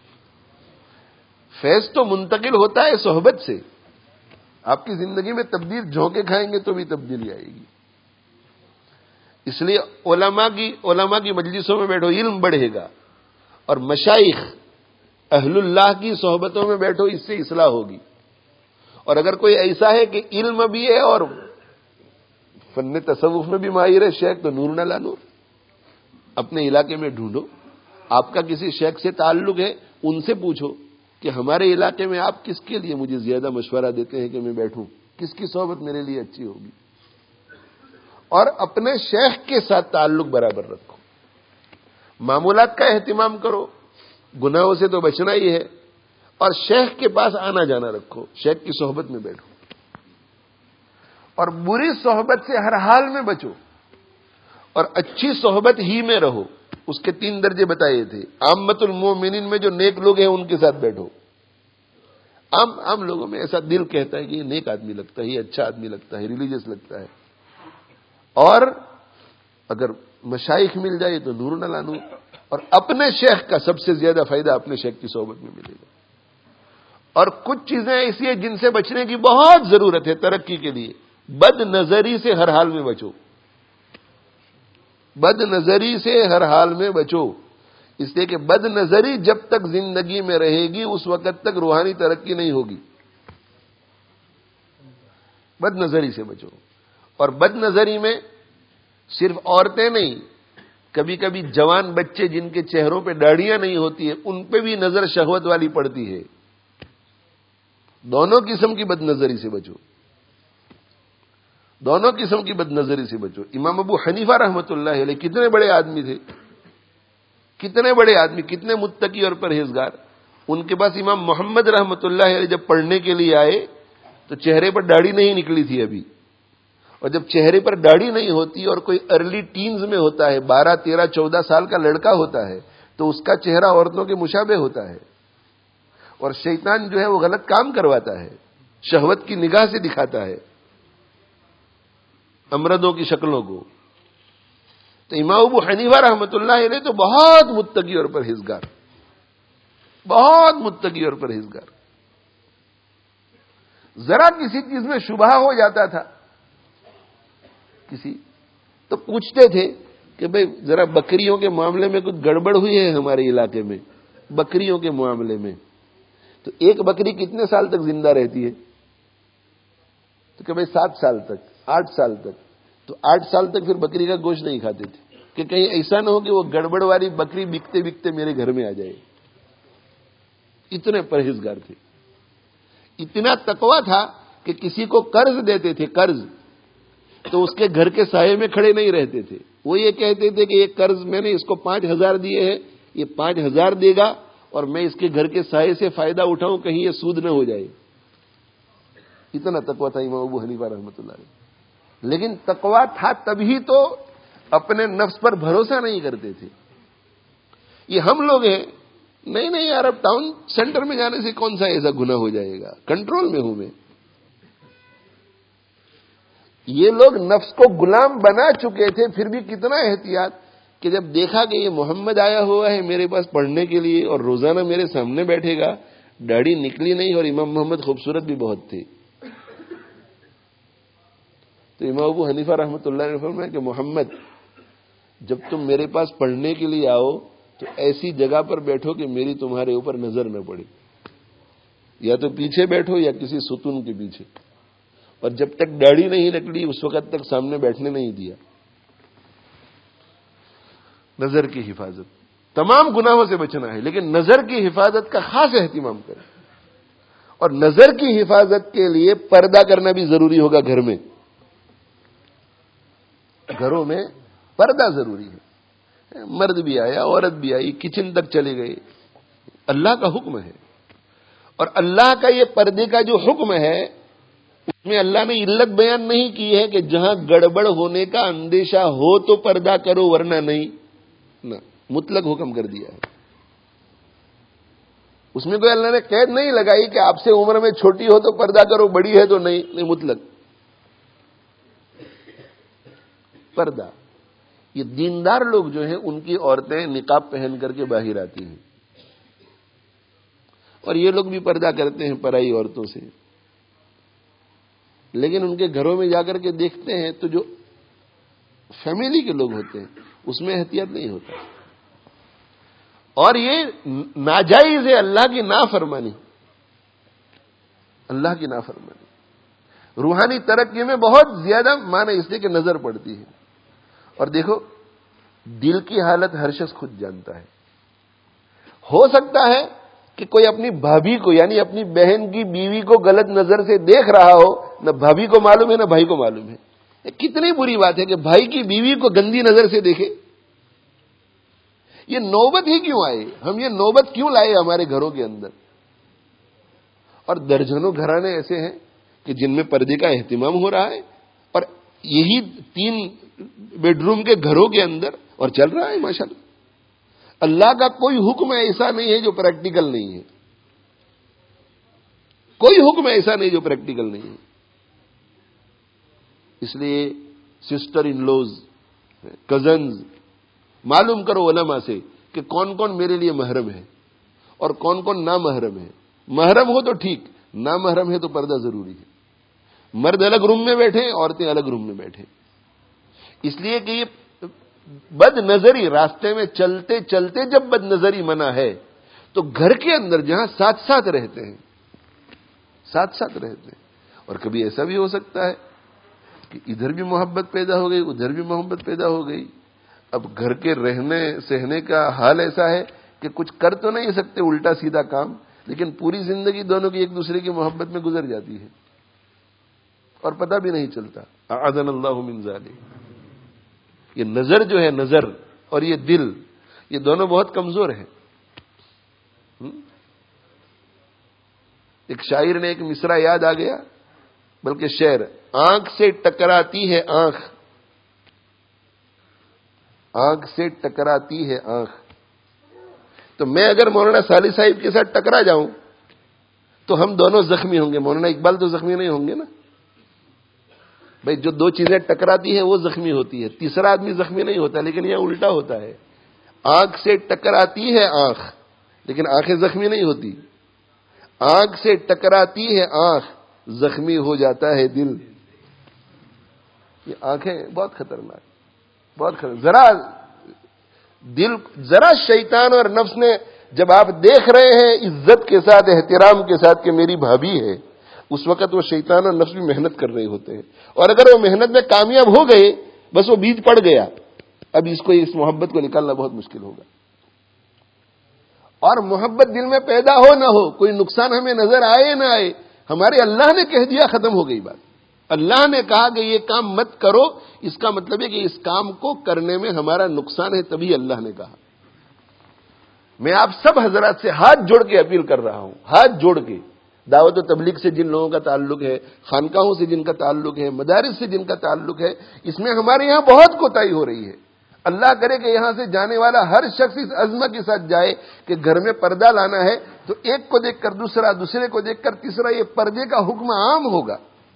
فیض تو منتقل ہوتا ہے صحبت سے. آپ کی زندگی میں تبدیل جھونکے کھائیں گے تو بھی تبدیلی آئے گی. اس لیے علماء کی علماء کی مجلسوں میں بیٹھو، علم بڑھے گا. اور مشائخ اہل اللہ کی صحبتوں میں بیٹھو، اس سے اصلاح ہوگی. اور اگر کوئی ایسا ہے کہ علم بھی ہے اور فن تصوف میں بھی ماہر ہے شیخ، تو نور نہ نور اپنے علاقے میں ڈھونڈو. آپ کا کسی شیخ سے تعلق ہے، ان سے پوچھو کہ ہمارے علاقے میں آپ کس کے لیے مجھے زیادہ مشورہ دیتے ہیں کہ میں بیٹھوں، کس کی صحبت میرے لیے اچھی ہوگی. اور اپنے شیخ کے ساتھ تعلق برابر رکھو. معمولات کا اہتمام کرو، گناہوں سے تو بچنا ہی ہے. اور شیخ کے پاس آنا جانا رکھو، شیخ کی صحبت میں بیٹھو. اور بری صحبت سے ہر حال میں بچو اور اچھی صحبت ہی میں رہو. اس کے تین درجے بتائے تھے. عامت المومنین میں جو نیک لوگ ہیں ان کے ساتھ بیٹھو. عام عام لوگوں میں ایسا دل کہتا ہے کہ یہ نیک آدمی لگتا ہے، یہ اچھا آدمی لگتا ہے، ریلیجس لگتا ہے. اور اگر مشائخ مل جائے تو نور نہ نور. اور اپنے شیخ کا سب سے زیادہ فائدہ اپنے شیخ کی صحبت میں ملے گا. اور کچھ چیزیں ایسی ہیں جن سے بچنے کی بہت ضرورت ہے ترقی کے لیے. بد نظری سے ہر حال میں بچو. بد نظری سے ہر حال میں بچو، اس لیے کہ بد نظری جب تک زندگی میں رہے گی اس وقت تک روحانی ترقی نہیں ہوگی. بد نظری سے بچو. اور بد نظری میں صرف عورتیں نہیں، کبھی کبھی جوان بچے جن کے چہروں پہ داڑھیاں نہیں ہوتی ہیں ان پہ بھی نظر شہوت والی پڑتی ہے. دونوں قسم کی بد نظری سے بچو. دونوں قسم کی بد نظری سے بچو. امام ابو حنیفہ رحمۃ اللہ علیہ کتنے بڑے آدمی تھے، کتنے بڑے آدمی، کتنے متقی اور پرہیزگار. ان کے پاس امام محمد رحمۃ اللہ علیہ جب پڑھنے کے لیے آئے تو چہرے پر داڑھی نہیں نکلی تھی ابھی. اور جب چہرے پر داڑھی نہیں ہوتی اور کوئی ارلی ٹینز میں ہوتا ہے، بارہ تیرہ چودہ سال کا لڑکا ہوتا ہے، تو اس کا چہرہ عورتوں کے مشابہ ہوتا ہے. اور شیطان جو ہے وہ غلط کام کرواتا ہے، شہوت کی نگاہ سے دکھاتا ہے امردوں کی شکلوں کو. تو امام ابو حنیفہ رحمۃ اللہ علیہ تو بہت متقی اور پرہیزگار، بہت متقی اور پرہیزگار. ذرا کسی چیز میں شبہ ہو جاتا تھا کسی تو پوچھتے تھے کہ بھئی ذرا بکریوں کے معاملے میں کچھ گڑبڑ ہوئی ہے ہمارے علاقے میں، بکریوں کے معاملے میں. تو ایک بکری کتنے سال تک زندہ رہتی ہے؟ تو کہ بھئی سات سال تک، آٹھ سال تک. تو آٹھ سال تک پھر بکری کا گوشت نہیں کھاتے تھے کہ کہیں ایسا نہ ہو کہ وہ گڑبڑ والی بکری بکتے بکتے میرے گھر میں آ جائے. اتنے پرہیزگار تھے، اتنا تقویٰ تھا کہ کسی کو قرض دیتے تھے، قرض تو اس کے گھر کے سائے میں کھڑے نہیں رہتے تھے. وہ یہ کہتے تھے کہ یہ قرض میں نے اس کو پانچ ہزار دیے ہیں، یہ پانچ ہزار دے گا اور میں اس کے گھر کے سائے سے فائدہ اٹھاؤں، کہیں یہ سود نہ ہو جائے. اتنا تقویٰ تھا امام ابو حنیفہ رحمۃ اللہ علیہ. لیکن تقویٰ تھا تبھی تو اپنے نفس پر بھروسہ نہیں کرتے تھے. یہ ہم لوگ ہیں، نہیں نہیں یار اب ٹاؤن سینٹر میں جانے سے کون سا ایسا گناہ ہو جائے گا، کنٹرول میں ہوں میں. یہ لوگ نفس کو غلام بنا چکے تھے، پھر بھی کتنا احتیاط کہ جب دیکھا کہ یہ محمد آیا ہوا ہے میرے پاس پڑھنے کے لیے اور روزانہ میرے سامنے بیٹھے گا، داڑھی نکلی نہیں اور امام محمد خوبصورت بھی بہت تھے. تو امام ابو حنیفہ رحمۃ اللہ علیہ نے فرمایا کہ محمد جب تم میرے پاس پڑھنے کے لیے آؤ تو ایسی جگہ پر بیٹھو کہ میری تمہارے اوپر نظر نہ پڑے، یا تو پیچھے بیٹھو یا کسی ستون کے پیچھے. اور جب تک داڑھی نہیں نکلی اس وقت تک سامنے بیٹھنے نہیں دیا. نظر کی حفاظت، تمام گناہوں سے بچنا ہے لیکن نظر کی حفاظت کا خاص اہتمام کریں. اور نظر کی حفاظت کے لیے پردہ کرنا بھی ضروری ہوگا. گھر میں گھروں میں پردہ ضروری ہے. مرد بھی آیا، عورت بھی آئی، کچن تک چلے گئے، اللہ کا حکم ہے. اور اللہ کا یہ پردے کا جو حکم ہے اس میں اللہ نے علت بیان نہیں کی ہے کہ جہاں گڑبڑ ہونے کا اندیشہ ہو تو پردہ کرو ورنہ نہیں، نہ مطلق حکم کر دیا ہے. اس میں کوئی اللہ نے قید نہیں لگائی کہ آپ سے عمر میں چھوٹی ہو تو پردہ کرو، بڑی ہے تو نہیں، نہیں مطلق پردہ. یہ دیندار لوگ جو ہیں ان کی عورتیں نقاب پہن کر کے باہر آتی ہیں اور یہ لوگ بھی پردہ کرتے ہیں پرائی عورتوں سے. لیکن ان کے گھروں میں جا کر کے دیکھتے ہیں تو جو فیملی کے لوگ ہوتے ہیں اس میں احتیاط نہیں ہوتا. اور یہ ناجائز ہے، اللہ کی نافرمانی، اللہ کی نافرمانی. روحانی ترقی میں بہت زیادہ معنی اس لیے کہ نظر پڑتی ہے. اور دیکھو دل کی حالت ہر شخص خود جانتا ہے. ہو سکتا ہے کہ کوئی اپنی بھابھی کو یعنی اپنی بہن کی بیوی کو غلط نظر سے دیکھ رہا ہو، نہ بھابھی کو معلوم ہے نہ بھائی کو معلوم ہے. یہ کتنی بری بات ہے کہ بھائی کی بیوی کو گندی نظر سے دیکھے. یہ نوبت ہی کیوں آئے؟ ہم یہ نوبت کیوں لائے ہمارے گھروں کے اندر؟ اور درجنوں گھرانے ایسے ہیں کہ جن میں پردے کا اہتمام ہو رہا ہے اور یہی تین بیڈ روم کے گھروں کے اندر اور چل رہا ہے ماشاءاللہ. اللہ کا کوئی حکم ایسا نہیں ہے جو پریکٹیکل نہیں ہے، کوئی حکم ایسا نہیں جو پریکٹیکل نہیں ہے. اس لیے سسٹر ان لوز، کزنز، معلوم کرو علماء سے کہ کون کون میرے لیے محرم ہے اور کون کون نامحرم ہے. محرم ہو تو ٹھیک، نامحرم ہے تو پردہ ضروری ہے. مرد الگ روم میں بیٹھے، عورتیں الگ روم میں بیٹھے. اس لیے کہ یہ بد نظری راستے میں چلتے چلتے جب بد نظری منع ہے تو گھر کے اندر جہاں ساتھ ساتھ رہتے ہیں ساتھ ساتھ رہتے ہیں اور کبھی ایسا بھی ہو سکتا ہے کہ ادھر بھی محبت پیدا ہو گئی ادھر بھی محبت پیدا ہو گئی. اب گھر کے رہنے سہنے کا حال ایسا ہے کہ کچھ کر تو نہیں سکتے الٹا سیدھا کام، لیکن پوری زندگی دونوں کی ایک دوسرے کی محبت میں گزر جاتی ہے اور پتہ بھی نہیں چلتا. اعاذنا اللہ من ذلک. یہ نظر جو ہے، نظر اور یہ دل، یہ دونوں بہت کمزور ہیں. ایک شاعر نے ایک مصرع یاد آ گیا، بلکہ شعر، آنکھ سے ٹکراتی ہے آنکھ، آنکھ سے ٹکراتی ہے آنکھ. تو میں اگر مولانا صالح صاحب کے ساتھ ٹکرا جاؤں تو ہم دونوں زخمی ہوں گے. مولانا اقبال تو زخمی نہیں ہوں گے نا. بھائی جو دو چیزیں ٹکراتی ہیں وہ زخمی ہوتی ہے، تیسرا آدمی زخمی نہیں ہوتا، لیکن یہ الٹا ہوتا ہے. آنکھ سے ٹکراتی ہے آنکھ، لیکن آنکھیں زخمی نہیں ہوتی. آنکھ سے ٹکراتی ہے آنکھ، زخمی ہو جاتا ہے دل. یہ آنکھیں بہت خطرناک، بہت خطرناک. ذرا دل، ذرا شیطان اور نفس نے، جب آپ دیکھ رہے ہیں عزت کے ساتھ، احترام کے ساتھ کہ میری بھابھی ہے، اس وقت وہ شیطان اور نفس بھی محنت کر رہے ہوتے ہیں. اور اگر وہ محنت میں کامیاب ہو گئے، بس وہ بیج پڑ گیا، اب اس کو اس محبت کو نکالنا بہت مشکل ہوگا. اور محبت دل میں پیدا ہو نہ ہو، کوئی نقصان ہمیں نظر آئے نہ آئے، ہمارے اللہ نے کہہ دیا، ختم ہو گئی بات. اللہ نے کہا کہ یہ کام مت کرو، اس کا مطلب ہے کہ اس کام کو کرنے میں ہمارا نقصان ہے، تبھی اللہ نے کہا. میں آپ سب حضرات سے ہاتھ جوڑ کے اپیل کر رہا ہوں، ہاتھ جوڑ کے، دعوت و تبلیغ سے جن لوگوں کا تعلق ہے، خانقاہوں سے جن کا تعلق ہے، مدارس سے جن کا تعلق ہے، اس میں ہمارے یہاں بہت کوتاہی ہو رہی ہے. اللہ کرے کہ یہاں سے جانے والا ہر شخص اس عزم کے ساتھ جائے کہ گھر میں پردہ لانا ہے تو ایک کو دیکھ کر دوسرا، دوسرے کو دیکھ کر تیسرا، یہ پردے کا حکم عام ہوگا،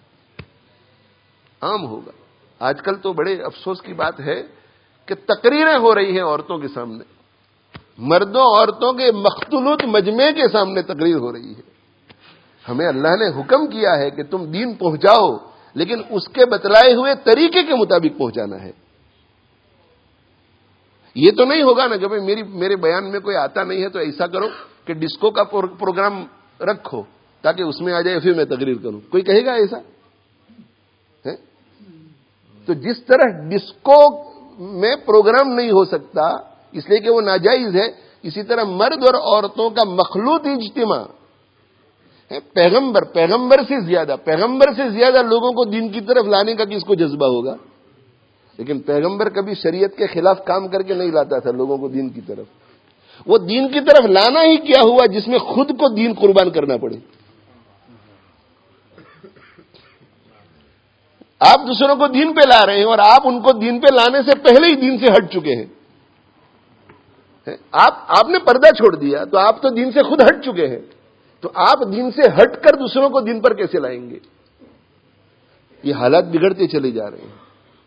عام ہوگا. آج کل تو بڑے افسوس کی بات ہے کہ تقریریں ہو رہی ہیں عورتوں کے سامنے، مردوں عورتوں کے مختلط مجمع کے سامنے تقریر ہو رہی ہے. ہمیں اللہ نے حکم کیا ہے کہ تم دین پہنچاؤ، لیکن اس کے بتلائے ہوئے طریقے کے مطابق پہنچانا ہے. یہ تو نہیں ہوگا نا کہ بھئی میری میرے بیان میں کوئی آتا نہیں ہے تو ایسا کرو کہ ڈسکو کا پروگرام رکھو تاکہ اس میں آ جائے پھر میں تقریر کروں. کوئی کہے گا ایسا ہے؟ تو جس طرح ڈسکو میں پروگرام نہیں ہو سکتا اس لیے کہ وہ ناجائز ہے، اسی طرح مرد اور عورتوں کا مخلوط اجتماع ہے. پیغمبر پیغمبر سے زیادہ پیغمبر سے زیادہ لوگوں کو دین کی طرف لانے کا کس کو جذبہ ہوگا؟ لیکن پیغمبر کبھی شریعت کے خلاف کام کر کے نہیں لاتا تھا لوگوں کو دین کی طرف. وہ دین کی طرف لانا ہی کیا ہوا جس میں خود کو دین قربان کرنا پڑے. آپ دوسروں کو دین پہ لا رہے ہیں اور آپ ان کو دین پہ لانے سے پہلے ہی دین سے ہٹ چکے ہیں. آپ آپ نے پردہ چھوڑ دیا تو آپ تو دین سے خود ہٹ چکے ہیں، تو آپ دین سے ہٹ کر دوسروں کو دین پر کیسے لائیں گے؟ یہ حالات بگڑتے چلے جا رہے ہیں.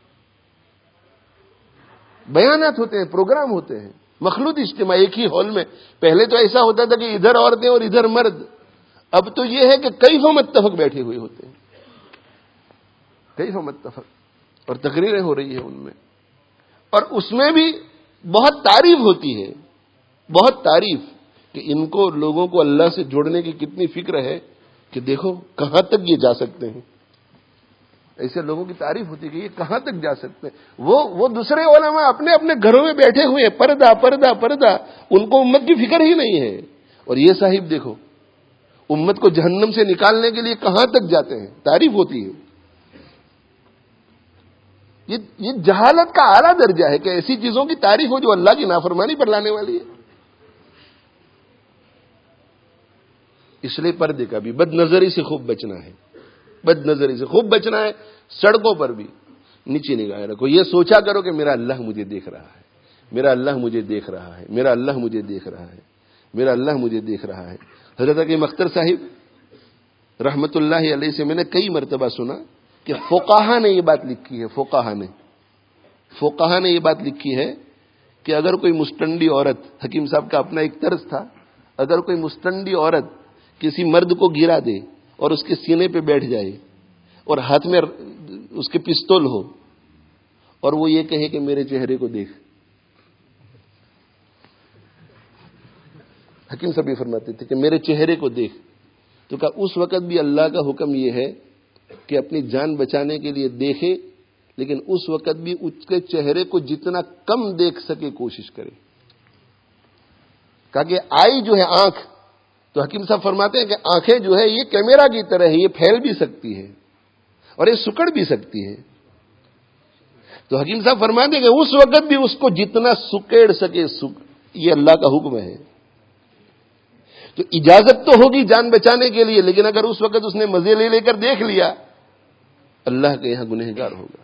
بیانات ہوتے ہیں، پروگرام ہوتے ہیں، مخلوط اجتماع ایک ہی ہال میں. پہلے تو ایسا ہوتا تھا کہ ادھر عورتیں اور ادھر مرد، اب تو یہ ہے کہ کئی فو متفق بیٹھے ہوئے ہوتے ہیں، کئی فو متفق، اور تقریریں ہو رہی ہیں ان میں، اور اس میں بھی بہت تعریف ہوتی ہے، بہت تعریف کہ ان کو لوگوں کو اللہ سے جوڑنے کی کتنی فکر ہے کہ دیکھو کہاں تک یہ جا سکتے ہیں. ایسے لوگوں کی تعریف ہوتی ہے کہ یہ کہاں تک جا سکتے ہیں. وہ وہ دوسرے علماء اپنے اپنے گھروں میں بیٹھے ہوئے ہیں، پردہ پردہ پردہ، ان کو امت کی فکر ہی نہیں ہے. اور یہ صاحب دیکھو امت کو جہنم سے نکالنے کے لیے کہاں تک جاتے ہیں، تعریف ہوتی ہے. یہ یہ جہالت کا اعلیٰ درجہ ہے کہ ایسی چیزوں کی تعریف ہو جو اللہ کی نافرمانی پر لانے والی ہے. اس لیے پردے کا بھی بد نظری سے خوب بچنا ہے، بد نظری سے خوب بچنا ہے. سڑکوں پر بھی نیچی نگاہیں رکھو، یہ سوچا کرو کہ میرا اللہ مجھے دیکھ رہا ہے، میرا اللہ مجھے دیکھ رہا ہے، میرا اللہ مجھے دیکھ رہا ہے، میرا اللہ مجھے دیکھ رہا ہے. حضرت حکیم اختر صاحب رحمت اللہ علیہ سے میں نے کئی مرتبہ سنا کہ فقہا نے یہ بات لکھی ہے، فقہا نے فقہا نے یہ بات لکھی ہے کہ اگر کوئی مستنڈی عورت، حکیم صاحب کا اپنا ایک طرز تھا، اگر کوئی مستنڈی عورت کسی مرد کو گرا دے اور اس کے سینے پہ بیٹھ جائے اور ہاتھ میں اس کے پستول ہو اور وہ یہ کہے کہ میرے چہرے کو دیکھ، حکیم صاحب یہ فرماتے تھے کہ میرے چہرے کو دیکھ، تو کہا اس وقت بھی اللہ کا حکم یہ ہے کہ اپنی جان بچانے کے لیے دیکھے، لیکن اس وقت بھی اس کے چہرے کو جتنا کم دیکھ سکے کوشش کرے. کہا کہ آئی جو ہے آنکھ، تو حکیم صاحب فرماتے ہیں کہ آنکھیں جو ہے یہ کیمرہ کی طرح ہے، یہ پھیل بھی سکتی ہے اور یہ سکڑ بھی سکتی ہے. تو حکیم صاحب فرماتے ہیں کہ اس وقت بھی اس کو جتنا سکیڑ سکے سک... یہ اللہ کا حکم ہے. تو اجازت تو ہوگی جان بچانے کے لیے، لیکن اگر اس وقت اس نے مزے لے لے کر دیکھ لیا، اللہ کے یہاں گنہگار ہوگا.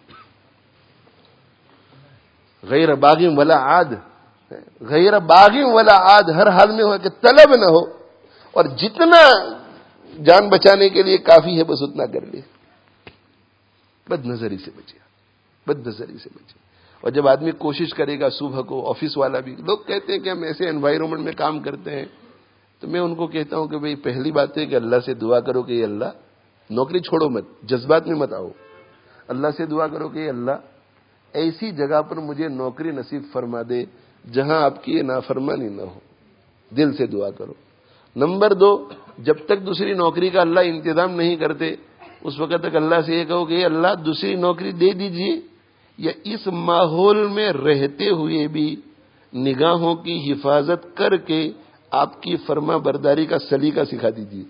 غیر باغیم ولا عاد، غیر باغیم ولا عاد، ہر حال میں ہو کہ طلب نہ ہو، اور جتنا جان بچانے کے لیے کافی ہے بس اتنا کر لے. بد نظری سے بچے، بد نظری سے بچے. اور جب آدمی کوشش کرے گا صبح کو، آفس والا بھی، لوگ کہتے ہیں کہ ہم ایسے انوائرمنٹ میں کام کرتے ہیں، تو میں ان کو کہتا ہوں کہ بھئی پہلی بات ہے کہ اللہ سے دعا کرو کہ یہ اللہ نوکری چھوڑو مت، جذبات میں مت آؤ. اللہ سے دعا کرو کہ یہ اللہ ایسی جگہ پر مجھے نوکری نصیب فرما دے جہاں آپ کی یہ نافرمانی نہ ہو. دل سے دعا کرو. نمبر دو، جب تک دوسری نوکری کا اللہ انتظام نہیں کرتے اس وقت تک اللہ سے یہ کہو کہ اللہ دوسری نوکری دے دیجئے، یا اس ماحول میں رہتے ہوئے بھی نگاہوں کی حفاظت کر کے آپ کی فرما برداری کا سلیقہ سکھا دیجیے.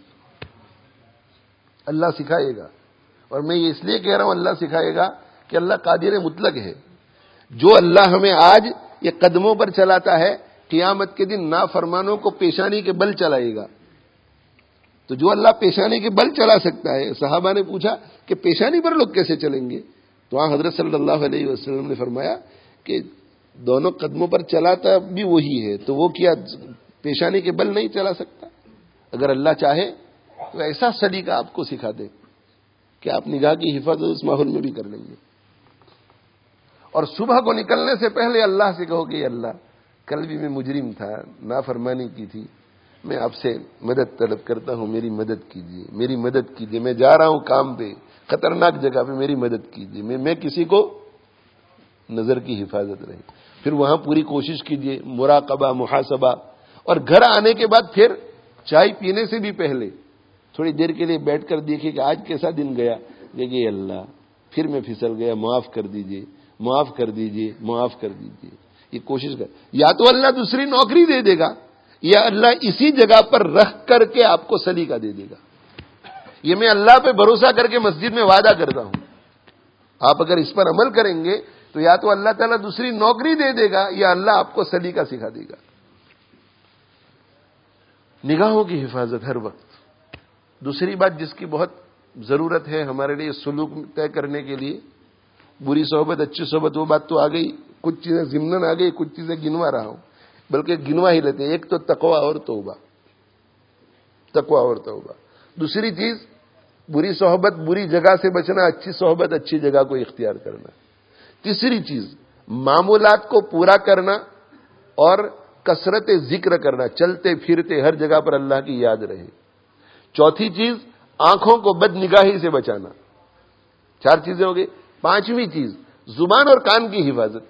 اللہ سکھائے گا. اور میں یہ اس لیے کہہ رہا ہوں اللہ سکھائے گا کہ اللہ قادر مطلق ہے. جو اللہ ہمیں آج یہ قدموں پر چلاتا ہے، قیامت کے دن نافرمانوں کو پیشانی کے بل چلائے گا. تو جو اللہ پیشانی کے بل چلا سکتا ہے، صحابہ نے پوچھا کہ پیشانی پر لوگ کیسے چلیں گے؟ تو وہاں حضرت صلی اللہ علیہ وسلم نے فرمایا کہ دونوں قدموں پر چلاتا بھی وہی ہے، تو وہ کیا پیشانی کے بل نہیں چلا سکتا؟ اگر اللہ چاہے تو ایسا سلیقہ آپ کو سکھا دے کہ آپ نگاہ کی حفاظت اس ماحول میں بھی کر لیں گے. اور صبح کو نکلنے سے پہلے اللہ سے کہو کہ اللہ کل بھی میں مجرم تھا، نافرمانی کی تھی، میں آپ سے مدد طلب کرتا ہوں، میری مدد کیجیے، میری مدد کیجیے. میں جا رہا ہوں کام پہ، خطرناک جگہ پہ، میری مدد کیجیے. میں میں کسی کو نظر کی حفاظت رہے. پھر وہاں پوری کوشش کیجیے، مراقبہ، محاسبہ. اور گھر آنے کے بعد پھر چائے پینے سے بھی پہلے تھوڑی دیر کے لیے بیٹھ کر دیکھیے کہ آج کیسا دن گیا. دیکھیے اللہ پھر میں پھسل گیا، معاف کر دیجیے، معاف کر دیجیے، معاف کر دیجیے. یہ کوشش کر. یا تو اللہ دوسری نوکری دے دے گا، یا اللہ اسی جگہ پر رکھ کر کے آپ کو سلیقہ دے دے گا. یہ میں اللہ پہ بھروسہ کر کے مسجد میں وعدہ کرتا ہوں. آپ اگر اس پر عمل کریں گے تو یا تو اللہ تعالیٰ دوسری نوکری دے دے گا، یا اللہ آپ کو سلیقہ سکھا دے گا. نگاہوں کی حفاظت ہر وقت. دوسری بات جس کی بہت ضرورت ہے ہمارے لیے سلوک طے کرنے کے لیے، بری صحبت، اچھی صحبت، وہ بات تو آ گئی، کچھ چیزیں ضمناً آ گئی، کچھ چیزیں گنوا رہا ہوں، بلکہ گنوا ہی لیتے ہیں. ایک تو تقوی اور توبہ، تقوی اور توبہ. دوسری چیز بری صحبت، بری جگہ سے بچنا، اچھی صحبت، اچھی جگہ کو اختیار کرنا. تیسری چیز معمولات کو پورا کرنا اور کثرت ذکر کرنا، چلتے پھرتے ہر جگہ پر اللہ کی یاد رہے. چوتھی چیز آنکھوں کو بد نگاہی سے بچانا. چار چیزیں ہو گئی. پانچویں چیز زبان اور کان کی حفاظت.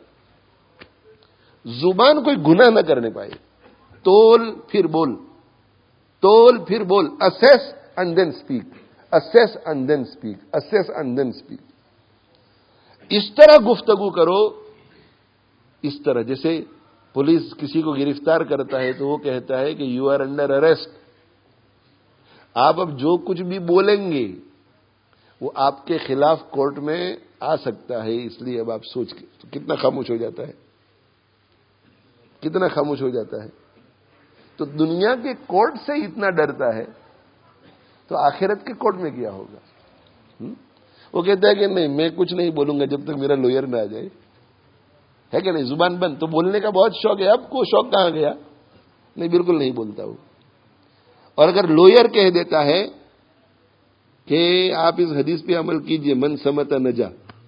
زبان کوئی گناہ نہ کرنے پائے. تول پھر بول، تول پھر بول. Assess and then speak, assess and then speak, assess and then speak. اس طرح گفتگو کرو، اس طرح جیسے پولیس کسی کو گرفتار کرتا ہے تو وہ کہتا ہے کہ یو آر انڈر اریسٹ. آپ اب جو کچھ بھی بولیں گے وہ آپ کے خلاف کورٹ میں آ سکتا ہے. اس لیے اب آپ سوچ کے تو کتنا خاموش ہو جاتا ہے، کتنا خاموش ہو جاتا ہے. تو دنیا کے کورٹ سے اتنا ڈرتا ہے تو آخرت کے کورٹ میں کیا ہوگا؟ وہ کہتا ہے کہ نہیں میں کچھ نہیں بولوں گا جب تک میرا لوئر نہ آ جائے. ہے کہ نہیں؟ زبان بند. تو بولنے کا بہت شوق ہے. اب کو شوق کہاں گیا؟ نہیں، بالکل نہیں بولتا وہ. اور اگر لوئر کہہ دیتا ہے کہ آپ اس حدیث پہ عمل کیجئے، من سمت نجا،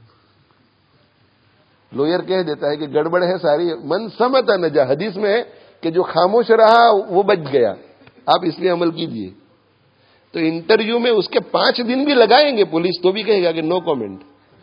لوئر کہہ دیتا ہے کہ گڑبڑ ہے ساری، من سمت نجا، حدیث میں ہے کہ جو خاموش رہا وہ بچ گیا، آپ اس لیے عمل کیجئے. تو انٹرویو میں اس کے پانچ دن بھی لگائیں گے پولیس تو بھی کہے گا کہ نو کامنٹ.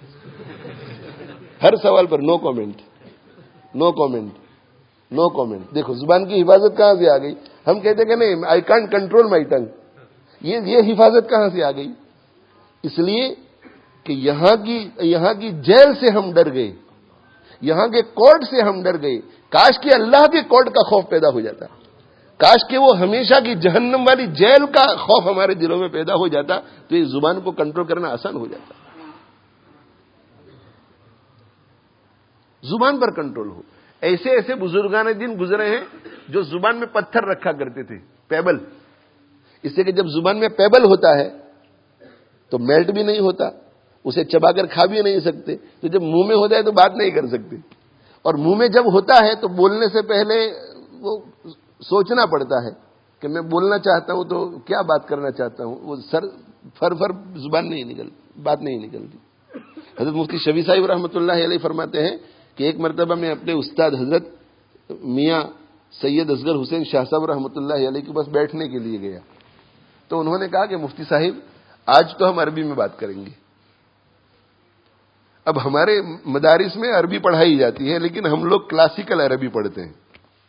ہر سوال پر no comment, no comment, no comment. دیکھو زبان کی حفاظت کہاں سے آ گئی. ہم کہتے کہ نہیں آئی کانٹ کنٹرول مائی ٹنگ. یہ یہ حفاظت کہاں سے آ گئی؟ اس لیے کہ یہاں کی یہاں کی جیل سے ہم ڈر گئے، یہاں کے کورٹ سے ہم ڈر گئے. کاش کہ اللہ کے کورٹ کا خوف پیدا ہو جاتا، کاش کہ وہ ہمیشہ کی جہنم والی جیل کا خوف ہمارے دلوں میں پیدا ہو جاتا تو یہ زبان کو کنٹرول کرنا آسان ہو جاتا. زبان پر کنٹرول ہو. ایسے ایسے بزرگان دن گزرے ہیں جو زبان میں پتھر رکھا کرتے تھے، پیبل. اس سے کہ جب زبان میں پیبل ہوتا ہے تو میلٹ بھی نہیں ہوتا، اسے چبا کر کھا بھی نہیں سکتے. تو جب منہ میں ہوتا ہے تو بات نہیں کر سکتے. اور منہ میں جب ہوتا ہے تو بولنے سے پہلے وہ سوچنا پڑتا ہے کہ میں بولنا چاہتا ہوں تو کیا بات کرنا چاہتا ہوں. وہ سر فر فر زبان نہیں نکل، بات نہیں نکلتی. حضرت مفتی شفیع صاحب رحمۃ اللہ علیہ فرماتے ہیں کہ ایک مرتبہ میں اپنے استاد حضرت میاں سید اصغر حسین شاہ صاحب رحمۃ اللہ علیہ کے پاس بیٹھنے کے لیے گیا، تو انہوں نے کہا کہ مفتی صاحب آج تو ہم عربی میں بات کریں گے۔ اب ہمارے مدارس میں عربی پڑھائی جاتی ہے، لیکن ہم لوگ کلاسیکل عربی پڑھتے ہیں،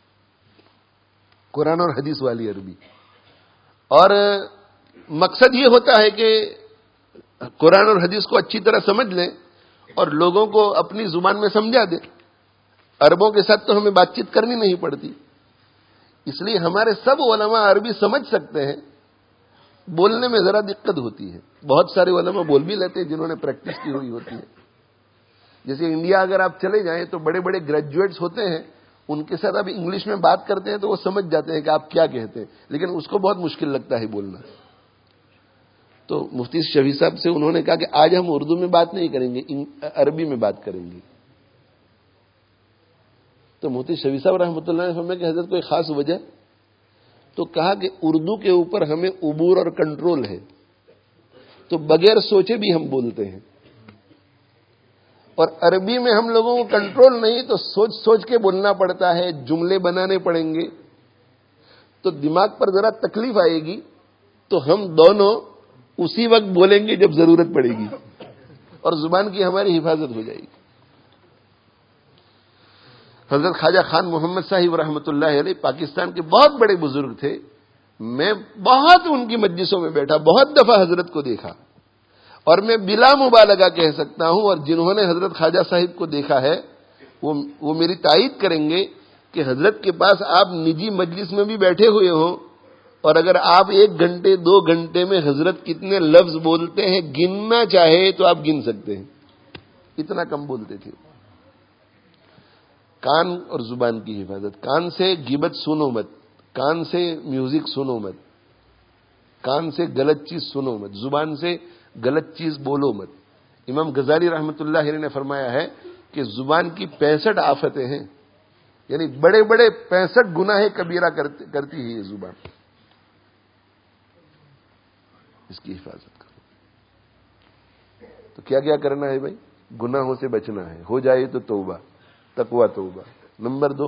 قرآن اور حدیث والی عربی، اور مقصد یہ ہوتا ہے کہ قرآن اور حدیث کو اچھی طرح سمجھ لیں اور لوگوں کو اپنی زبان میں سمجھا دیں۔ عربوں کے ساتھ تو ہمیں بات چیت کرنی نہیں پڑتی، اس لیے ہمارے سب علماء عربی سمجھ سکتے ہیں، بولنے میں ذرا دقت ہوتی ہے۔ بہت سارے علماء بول بھی لیتے ہیں جنہوں نے پریکٹس کی ہوئی ہوتی ہے۔ جیسے انڈیا اگر آپ چلے جائیں تو بڑے بڑے گریجویٹس ہوتے ہیں، ان کے ساتھ آپ انگلش میں بات کرتے ہیں تو وہ سمجھ جاتے ہیں کہ آپ کیا کہتے ہیں، لیکن اس کو بہت مشکل لگتا ہے بولنا۔ تو مفتی شفیع صاحب سے انہوں نے کہا کہ آج ہم اردو میں بات نہیں کریں گے، عربی میں بات کریں گے۔ تو مفتی شفیع صاحب رحمۃ اللہ نے فرمایا کہ حضرت کوئی خاص وجہ؟ تو کہا کہ اردو کے اوپر ہمیں عبور اور کنٹرول ہے، تو بغیر سوچے بھی ہم بولتے ہیں، اور عربی میں ہم لوگوں کو کنٹرول نہیں، تو سوچ سوچ کے بولنا پڑتا ہے، جملے بنانے پڑیں گے، تو دماغ پر ذرا تکلیف آئے گی، تو ہم دونوں اسی وقت بولیں گے جب ضرورت پڑے گی، اور زبان کی ہماری حفاظت ہو جائے گی۔ حضرت خواجہ خان محمد صاحب رحمۃ اللہ علیہ پاکستان کے بہت بڑے بزرگ تھے، میں بہت ان کی مجلسوں میں بیٹھا، بہت دفعہ حضرت کو دیکھا، اور میں بلا مبالغہ کہہ سکتا ہوں، اور جنہوں نے حضرت خواجہ صاحب کو دیکھا ہے وہ وہ میری تائید کریں گے کہ حضرت کے پاس آپ نجی مجلس میں بھی بیٹھے ہوئے ہوں، اور اگر آپ ایک گھنٹے دو گھنٹے میں حضرت کتنے لفظ بولتے ہیں گننا چاہے تو آپ گن سکتے ہیں، اتنا کم بولتے تھے۔ کان اور زبان کی حفاظت، کان سے غیبت سنو مت، کان سے میوزک سنو مت، کان سے غلط چیز سنو مت، زبان سے غلط چیز بولو مت۔ امام غزالی رحمۃ اللہ علیہ نے فرمایا ہے کہ زبان کی پینسٹھ آفتیں ہیں، یعنی بڑے بڑے پینسٹھ گناہ کبیرہ کرتی ہے یہ زبان، اس کی حفاظت کرو۔ تو کیا کیا کرنا ہے بھائی؟ گناہوں سے بچنا ہے، ہو جائے تو توبہ، تقوی توبہ۔ نمبر دو،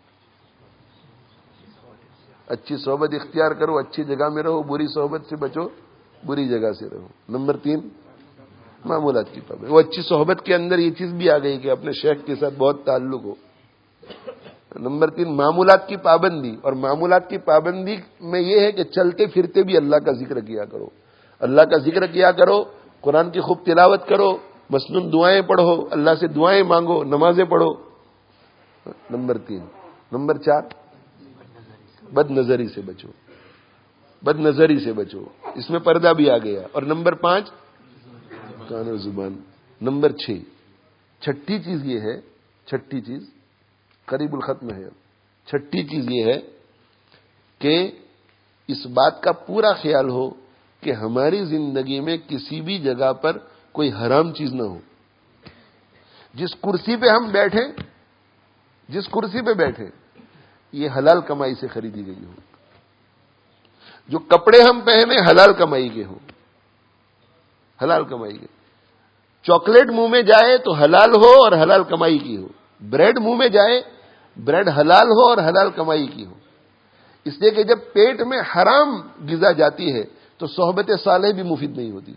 اچھی صحبت اختیار کرو، اچھی جگہ میں رہو، بری صحبت سے بچو، بری جگہ سے رہو۔ نمبر تین، معمولات کی پابندی۔ وہ اچھی صحبت کے اندر یہ چیز بھی آ گئی کہ اپنے شیخ کے ساتھ بہت تعلق ہو۔ نمبر تین، معمولات کی پابندی، اور معمولات کی پابندی میں یہ ہے کہ چلتے پھرتے بھی اللہ کا ذکر کیا کرو، اللہ کا ذکر کیا کرو، قرآن کی خوب تلاوت کرو، مسنون دعائیں پڑھو، اللہ سے دعائیں مانگو، نمازیں پڑھو۔ نمبر تین۔ نمبر چار، بد نظری سے بچو، بد نظری سے بچو، اس میں پردہ بھی آ گیا۔ اور نمبر پانچ، کان اور زبان۔ نمبر چھ، چھٹی چیز یہ ہے، چھٹی چیز قریب الختم ہے، چھٹی چیز یہ ہے کہ اس بات کا پورا خیال ہو کہ ہماری زندگی میں کسی بھی جگہ پر کوئی حرام چیز نہ ہو۔ جس کرسی پہ ہم بیٹھیں، جس کرسی پہ بیٹھیں یہ حلال کمائی سے خریدی گئی ہو، جو کپڑے ہم پہنے حلال کمائی کے ہوں، حلال کمائی کے۔ چاکلیٹ منہ میں جائے تو حلال ہو اور حلال کمائی کی ہو، بریڈ منہ میں جائے بریڈ حلال ہو اور حلال کمائی کی ہو۔ اس لیے کہ جب پیٹ میں حرام غذا جاتی ہے تو صحبت صالح بھی مفید نہیں ہوتی۔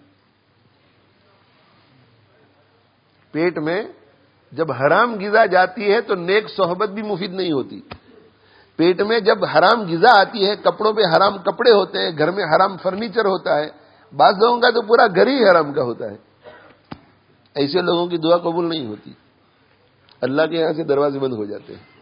پیٹ میں جب حرام غذا جاتی ہے تو نیک صحبت بھی مفید نہیں ہوتی۔ پیٹ میں جب حرام غذا آتی ہے، کپڑوں پہ حرام کپڑے ہوتے ہیں، گھر میں حرام فرنیچر ہوتا ہے، بعض لوگوں کا تو پورا گھر ہی حرام کا ہوتا ہے، ایسے لوگوں کی دعا قبول نہیں ہوتی، اللہ کے یہاں سے دروازے بند ہو جاتے ہیں۔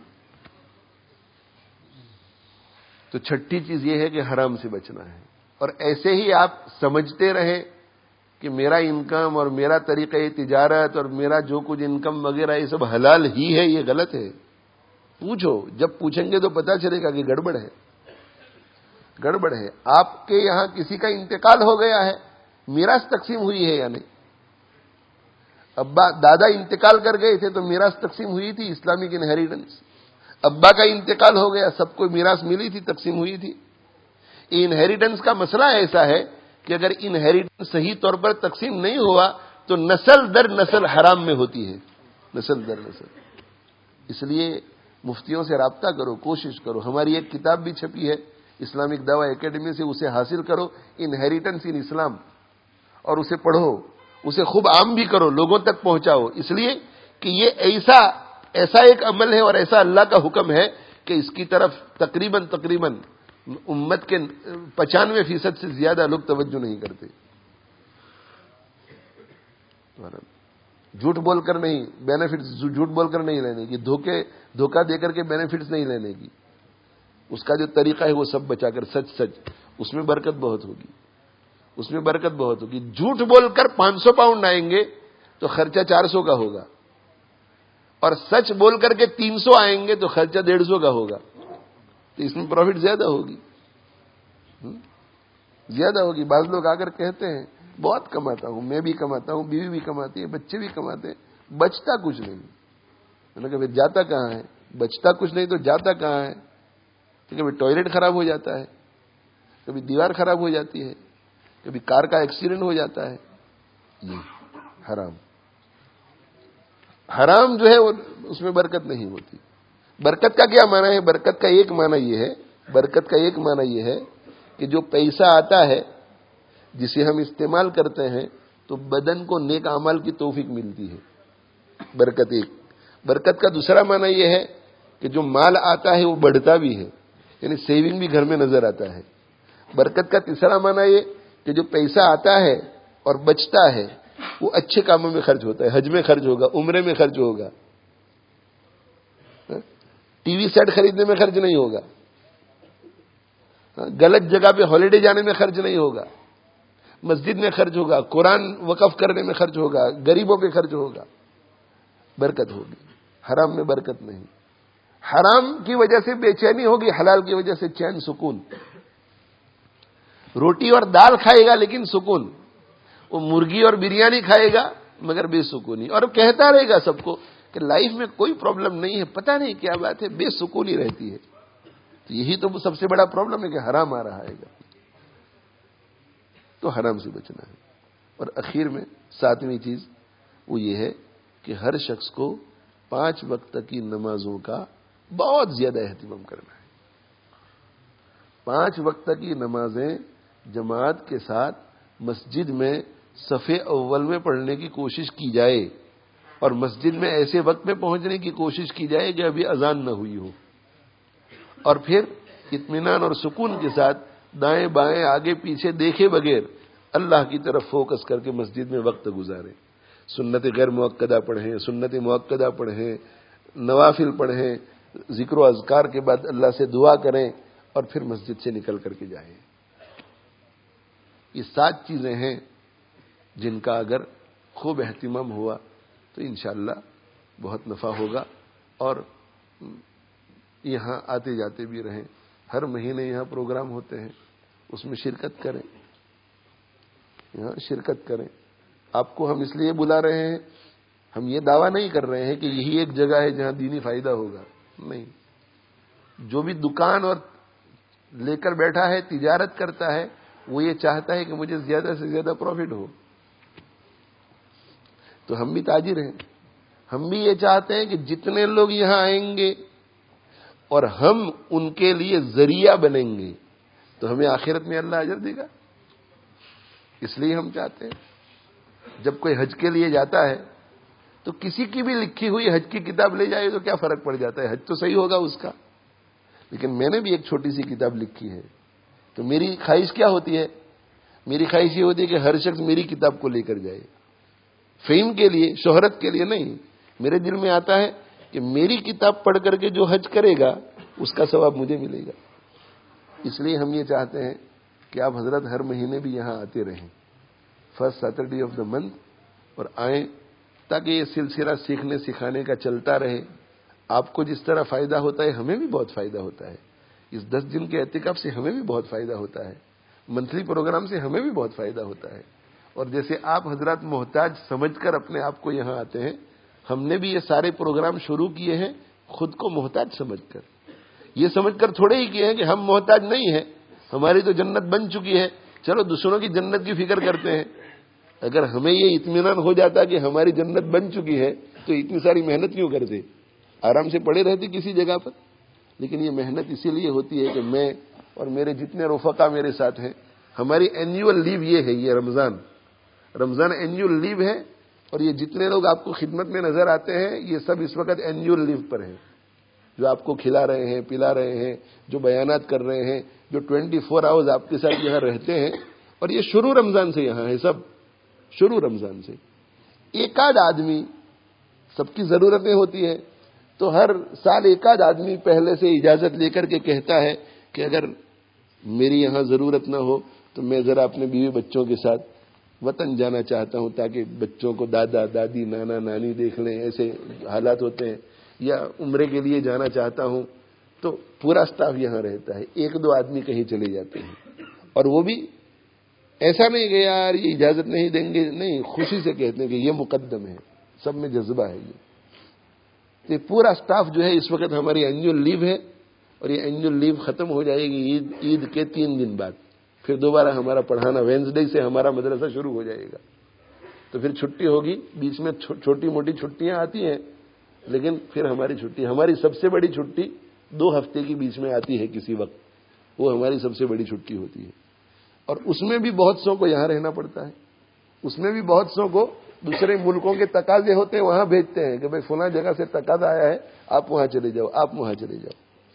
تو چھٹی چیز یہ ہے کہ حرام سے بچنا ہے، اور ایسے ہی آپ سمجھتے رہیں کہ میرا انکم اور میرا طریقہ تجارت اور میرا جو کچھ انکم وغیرہ یہ سب حلال ہی ہے، یہ غلط ہے۔ پوچھو، جب پوچھیں گے تو پتا چلے گا کہ گڑبڑ ہے، گڑبڑ ہے۔ آپ کے یہاں کسی کا انتقال ہو گیا ہے، میراث تقسیم ہوئی ہے یا نہیں؟ ابا دادا انتقال کر گئے تھے تو میراث تقسیم ہوئی تھی، اسلامک انہیریٹنس۔ ابا کا انتقال ہو گیا، سب کو میراث ملی تھی، تقسیم ہوئی تھی۔ انہیریٹنس کا مسئلہ ایسا ہے کہ اگر انہیریٹنس صحیح طور پر تقسیم نہیں ہوا تو نسل در نسل حرام میں ہوتی ہے، نسل در نسل. اس لیے مفتیوں سے رابطہ کرو، کوشش کرو. ہماری ایک کتاب بھی چھپی ہے اسلامک دعوی اکیڈمی سے، اسے حاصل کرو، انہیریٹنس ان اسلام، اور اسے پڑھو، اسے خوب عام بھی کرو، لوگوں تک پہنچاؤ. اس لیے کہ یہ ایسا ایسا ایک عمل ہے اور ایسا اللہ کا حکم ہے کہ اس کی طرف تقریباً تقریباً امت کے پچانوے فیصد سے زیادہ لوگ توجہ نہیں کرتے. جھوٹ بول کر نہیں بینیفٹس، جھوٹ بول کر نہیں لینے کی، دھوکے دھوکہ دے کر کے بینیفٹس نہیں لینے کی. اس کا جو طریقہ ہے وہ سب بچا کر سچ سچ، اس میں برکت بہت ہوگی، اس میں برکت بہت ہوگی. جھوٹ بول کر پانچ سو پاؤنڈ آئیں گے تو خرچہ چار سو کا ہوگا، اور سچ بول کر کے تین سو آئیں گے تو خرچہ ڈیڑھ سو کا ہوگا. تو اس میں پروفٹ زیادہ ہوگی، زیادہ ہوگی. بعض لوگ آ کر کہتے ہیں بہت کماتا ہوں، میں بھی کماتا ہوں، بیوی بھی کماتی ہے، بچے بھی کماتے ہیں، بچتا کچھ نہیں. میں نے کہا پھر جاتا کہاں ہے؟ بچتا کچھ نہیں تو جاتا کہاں ہے؟ کبھی ٹوائلٹ خراب ہو جاتا ہے، کبھی دیوار خراب ہو جاتی ہے، کبھی کار کا ایکسیڈنٹ ہو جاتا ہے. یہ حرام حرام جو ہے وہ اس میں برکت نہیں ہوتی. برکت کا کیا معنی ہے؟ برکت کا ایک معنی یہ ہے برکت کا ایک معنی یہ ہے کہ جو پیسہ آتا ہے جسے ہم استعمال کرتے ہیں تو بدن کو نیک اعمال کی توفیق ملتی ہے. برکت ایک. برکت کا دوسرا معنی یہ ہے کہ جو مال آتا ہے وہ بڑھتا بھی ہے، یعنی سیونگ بھی گھر میں نظر آتا ہے. برکت کا تیسرا معنی یہ کہ جو پیسہ آتا ہے اور بچتا ہے وہ اچھے کاموں میں خرچ ہوتا ہے، حج میں خرچ ہوگا، عمرے میں خرچ ہوگا، ٹی وی سیٹ خریدنے میں خرچ نہیں ہوگا، غلط جگہ پہ ہالیڈے جانے میں خرچ نہیں ہوگا، مسجد میں خرچ ہوگا، قرآن وقف کرنے میں خرچ ہوگا، غریبوں پہ خرچ ہوگا، برکت ہوگی. حرام میں برکت نہیں. حرام کی وجہ سے بے چینی ہوگی، حلال کی وجہ سے چین سکون. روٹی اور دال کھائے گا لیکن سکون، وہ مرغی اور بریانی کھائے گا مگر بے سکونی، اور کہتا رہے گا سب کو کہ لائف میں کوئی پرابلم نہیں ہے، پتہ نہیں کیا بات ہے، بے سکونی رہتی ہے. تو یہی تو سب سے بڑا پرابلم ہے کہ حرام آ رہا ہے گا. تو حرام سے بچنا ہے. اور اخیر میں ساتویں چیز وہ یہ ہے کہ ہر شخص کو پانچ وقت کی نمازوں کا بہت زیادہ اہتمام کرنا ہے. پانچ وقت کی نمازیں جماعت کے ساتھ مسجد میں صف اول میں پڑھنے کی کوشش کی جائے، اور مسجد میں ایسے وقت میں پہنچنے کی کوشش کی جائے کہ ابھی اذان نہ ہوئی ہو، اور پھر اطمینان اور سکون کے ساتھ دائیں بائیں آگے پیچھے دیکھے بغیر اللہ کی طرف فوکس کر کے مسجد میں وقت گزاریں. سنت غیر مؤکدہ پڑھیں، سنت مؤکدہ پڑھیں، نوافل پڑھیں، ذکر و اذکار کے بعد اللہ سے دعا کریں، اور پھر مسجد سے نکل کر کے جائیں. یہ سات چیزیں ہیں جن کا اگر خوب اہتمام ہوا تو انشاءاللہ بہت نفع ہوگا. اور یہاں آتے جاتے بھی رہیں، ہر مہینے یہاں پروگرام ہوتے ہیں، اس میں شرکت کریں، یہاں شرکت کریں. آپ کو ہم اس لیے بلا رہے ہیں، ہم یہ دعویٰ نہیں کر رہے ہیں کہ یہی ایک جگہ ہے جہاں دینی فائدہ ہوگا، نہیں. جو بھی دکان اور لے کر بیٹھا ہے، تجارت کرتا ہے، وہ یہ چاہتا ہے کہ مجھے زیادہ سے زیادہ پروفٹ ہو. تو ہم بھی تاجر ہیں، ہم بھی یہ چاہتے ہیں کہ جتنے لوگ یہاں آئیں گے اور ہم ان کے لیے ذریعہ بنیں گے تو ہمیں آخرت میں اللہ اجر دے گا. اس لیے ہم چاہتے ہیں. جب کوئی حج کے لیے جاتا ہے تو کسی کی بھی لکھی ہوئی حج کی کتاب لے جائے تو کیا فرق پڑ جاتا ہے، حج تو صحیح ہوگا اس کا. لیکن میں نے بھی ایک چھوٹی سی کتاب لکھی ہے، تو میری خواہش کیا ہوتی ہے؟ میری خواہش یہ ہوتی ہے کہ ہر شخص میری کتاب کو لے کر جائے. فیم کے لیے، شہرت کے لیے نہیں. میرے دل میں آتا ہے کہ میری کتاب پڑھ کر کے جو حج کرے گا اس کا ثواب مجھے ملے گا. اس لیے ہم یہ چاہتے ہیں کہ آپ حضرت ہر مہینے بھی یہاں آتے رہیں، first Saturday of the month, اور آئیں تاکہ یہ سلسلہ سیکھنے سکھانے کا چلتا رہے. آپ کو جس طرح فائدہ ہوتا ہے ہمیں بھی بہت فائدہ ہوتا ہے. اس دس دن کے اعتکاف سے ہمیں بھی بہت فائدہ ہوتا ہے، منتھلی پروگرام سے ہمیں بھی بہت فائدہ ہوتا ہے. اور جیسے آپ حضرات محتاج سمجھ کر اپنے آپ کو یہاں آتے ہیں، ہم نے بھی یہ سارے پروگرام شروع کیے ہیں خود کو محتاج سمجھ کر. یہ سمجھ کر تھوڑے ہی کیے ہیں کہ ہم محتاج نہیں ہیں، ہماری تو جنت بن چکی ہے، چلو دوسروں کی جنت کی فکر کرتے ہیں. اگر ہمیں یہ اطمینان ہو جاتا کہ ہماری جنت بن چکی ہے تو اتنی ساری محنت کیوں کرتے؟ آرام سے پڑے رہتے کسی جگہ پر. لیکن یہ محنت اسی لیے ہوتی ہے کہ میں اور میرے جتنے رفقا میرے ساتھ ہیں، ہماری اینیول لیو یہ ہے، یہ رمضان رمضان اینیول لیو ہے. اور یہ جتنے لوگ آپ کو خدمت میں نظر آتے ہیں یہ سب اس وقت اینیول لیو پر ہیں، جو آپ کو کھلا رہے ہیں، پلا رہے ہیں، جو بیانات کر رہے ہیں، جو ٹوینٹی فور آورز آپ کے ساتھ یہاں رہتے ہیں. اور یہ شروع رمضان سے یہاں ہے، سب شروع رمضان سے. ایک آدھ آدمی، سب کی ضرورتیں ہوتی ہیں، تو ہر سال ایک آدھ آدمی پہلے سے اجازت لے کر کے کہتا ہے کہ اگر میری یہاں ضرورت نہ ہو تو میں ذرا اپنے بیوی بچوں کے ساتھ وطن جانا چاہتا ہوں، تاکہ بچوں کو دادا دادی نانا نانی دیکھ لیں. ایسے حالات ہوتے ہیں. یا عمرے کے لیے جانا چاہتا ہوں. تو پورا سٹاف یہاں رہتا ہے، ایک دو آدمی کہیں چلے جاتے ہیں. اور وہ بھی ایسا نہیں کہ یار یہ اجازت نہیں دیں گے، نہیں، خوشی سے کہتے ہیں کہ یہ مقدم ہے، سب میں جذبہ ہے. یہ یہ پورا سٹاف جو ہے اس وقت ہماری اینیول لیو ہے. اور یہ اینیول لیو ختم ہو جائے گی عید عید کے تین دن بعد. پھر دوبارہ ہمارا پڑھانا وینسڈے سے ہمارا مدرسہ شروع ہو جائے گا. تو پھر چھٹی ہوگی، بیچ میں چھوٹی موٹی چھٹیاں آتی ہیں، لیکن پھر ہماری چھٹی، ہماری سب سے بڑی چھٹی دو ہفتے کی بیچ میں آتی ہے کسی وقت، وہ ہماری سب سے بڑی چھٹی ہوتی ہے. اور اس میں بھی بہت سو کو یہاں رہنا پڑتا ہے. اس میں بھی بہت سو کو دوسرے ملکوں کے تقاضے ہوتے ہیں، وہاں بھیجتے ہیں کہ بھائی فلاں جگہ سے تقاضا آیا ہے، آپ وہاں چلے جاؤ، آپ وہاں چلے جاؤ.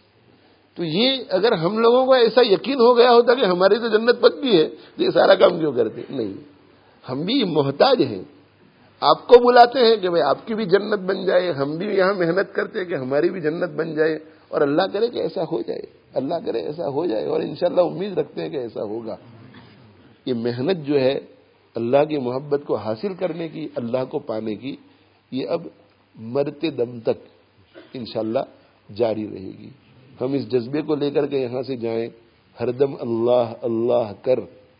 تو یہ اگر ہم لوگوں کو ایسا یقین ہو گیا ہوتا کہ ہماری تو جنت پکی ہے تو یہ سارا کام کیوں کرتے؟ نہیں، ہم بھی محتاج ہیں. آپ کو بلاتے ہیں کہ بھئی آپ کی بھی جنت بن جائے، ہم بھی یہاں محنت کرتے ہیں کہ ہماری بھی جنت بن جائے. اور اللہ کرے کہ ایسا ہو جائے، اللہ کرے ایسا ہو جائے. اور انشاءاللہ امید رکھتے ہیں کہ ایسا ہوگا. یہ محنت جو ہے اللہ کی محبت کو حاصل کرنے کی، اللہ کو پانے کی، یہ اب مرتے دم تک انشاءاللہ جاری رہے گی. ہم اس جذبے کو لے کر کے یہاں سے جائیں، ہر دم اللہ اللہ کر،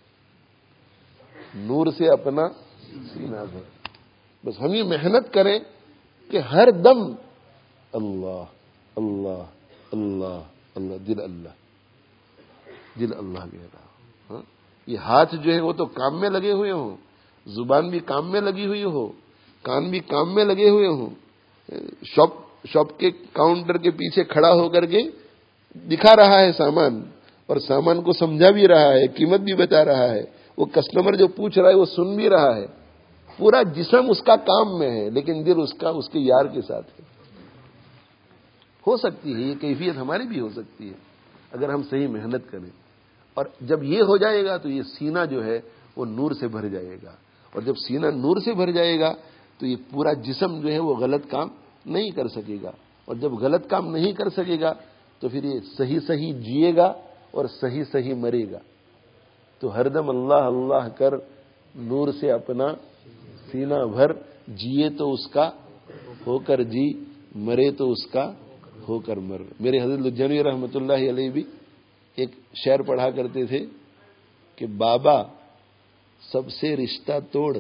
نور سے اپنا سینہ بھر. بس ہم یہ محنت کریں کہ ہر دم اللہ اللہ اللہ اللہ، دل اللہ دل اللہ کہہ رہا. ہاں، یہ ہاتھ جو ہے وہ تو کام میں لگے ہوئے ہوں، زبان بھی کام میں لگی ہوئی ہو، کان بھی کام میں لگے ہوئے ہوں. شاپ شاپ کے کاؤنٹر کے پیچھے کھڑا ہو کر کے دکھا رہا ہے سامان، اور سامان کو سمجھا بھی رہا ہے، قیمت بھی بتا رہا ہے. وہ کسٹمر جو پوچھ رہا ہے وہ سن بھی رہا ہے. پورا جسم اس کا کام میں ہے، لیکن دل اس کا اس کے یار کے ساتھ ہے. ہو سکتی ہے یہ کیفیت ہماری بھی ہو سکتی ہے اگر ہم صحیح محنت کریں. اور جب یہ ہو جائے گا تو یہ سینہ جو ہے وہ نور سے بھر جائے گا. اور جب سینہ نور سے بھر جائے گا تو یہ پورا جسم جو ہے وہ غلط کام نہیں کر سکے گا. اور جب غلط کام نہیں کر سکے گا تو پھر یہ صحیح صحیح جیے گا اور صحیح صحیح مرے گا. تو ہر دم اللہ اللہ کر، نور سے اپنا سینہ بھر، جیے تو اس کا ہو کر جی، مرے تو اس کا ہو کر مر. میرے حضرت لدھیانوی رحمۃ اللہ علیہ بھی ایک شعر پڑھا کرتے تھے کہ بابا سب سے رشتہ توڑ،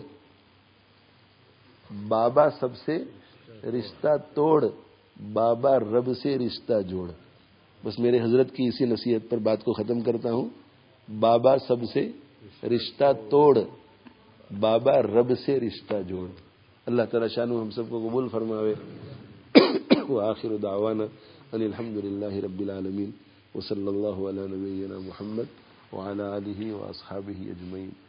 بابا سب سے رشتہ توڑ، بابا رب سے رشتہ جوڑ. بس میرے حضرت کی اسی نصیحت پر بات کو ختم کرتا ہوں. بابا سب سے رشتہ توڑ، بابا رب سے رشتہ جوڑ. اللہ تعالی شانہ ہم سب کو قبول فرماوے. وآخر دعوانا ان الحمد للہ رب العالمین، وصلی اللہ علی نبینا محمد وعلی آلہ واصحابہ اجمعین.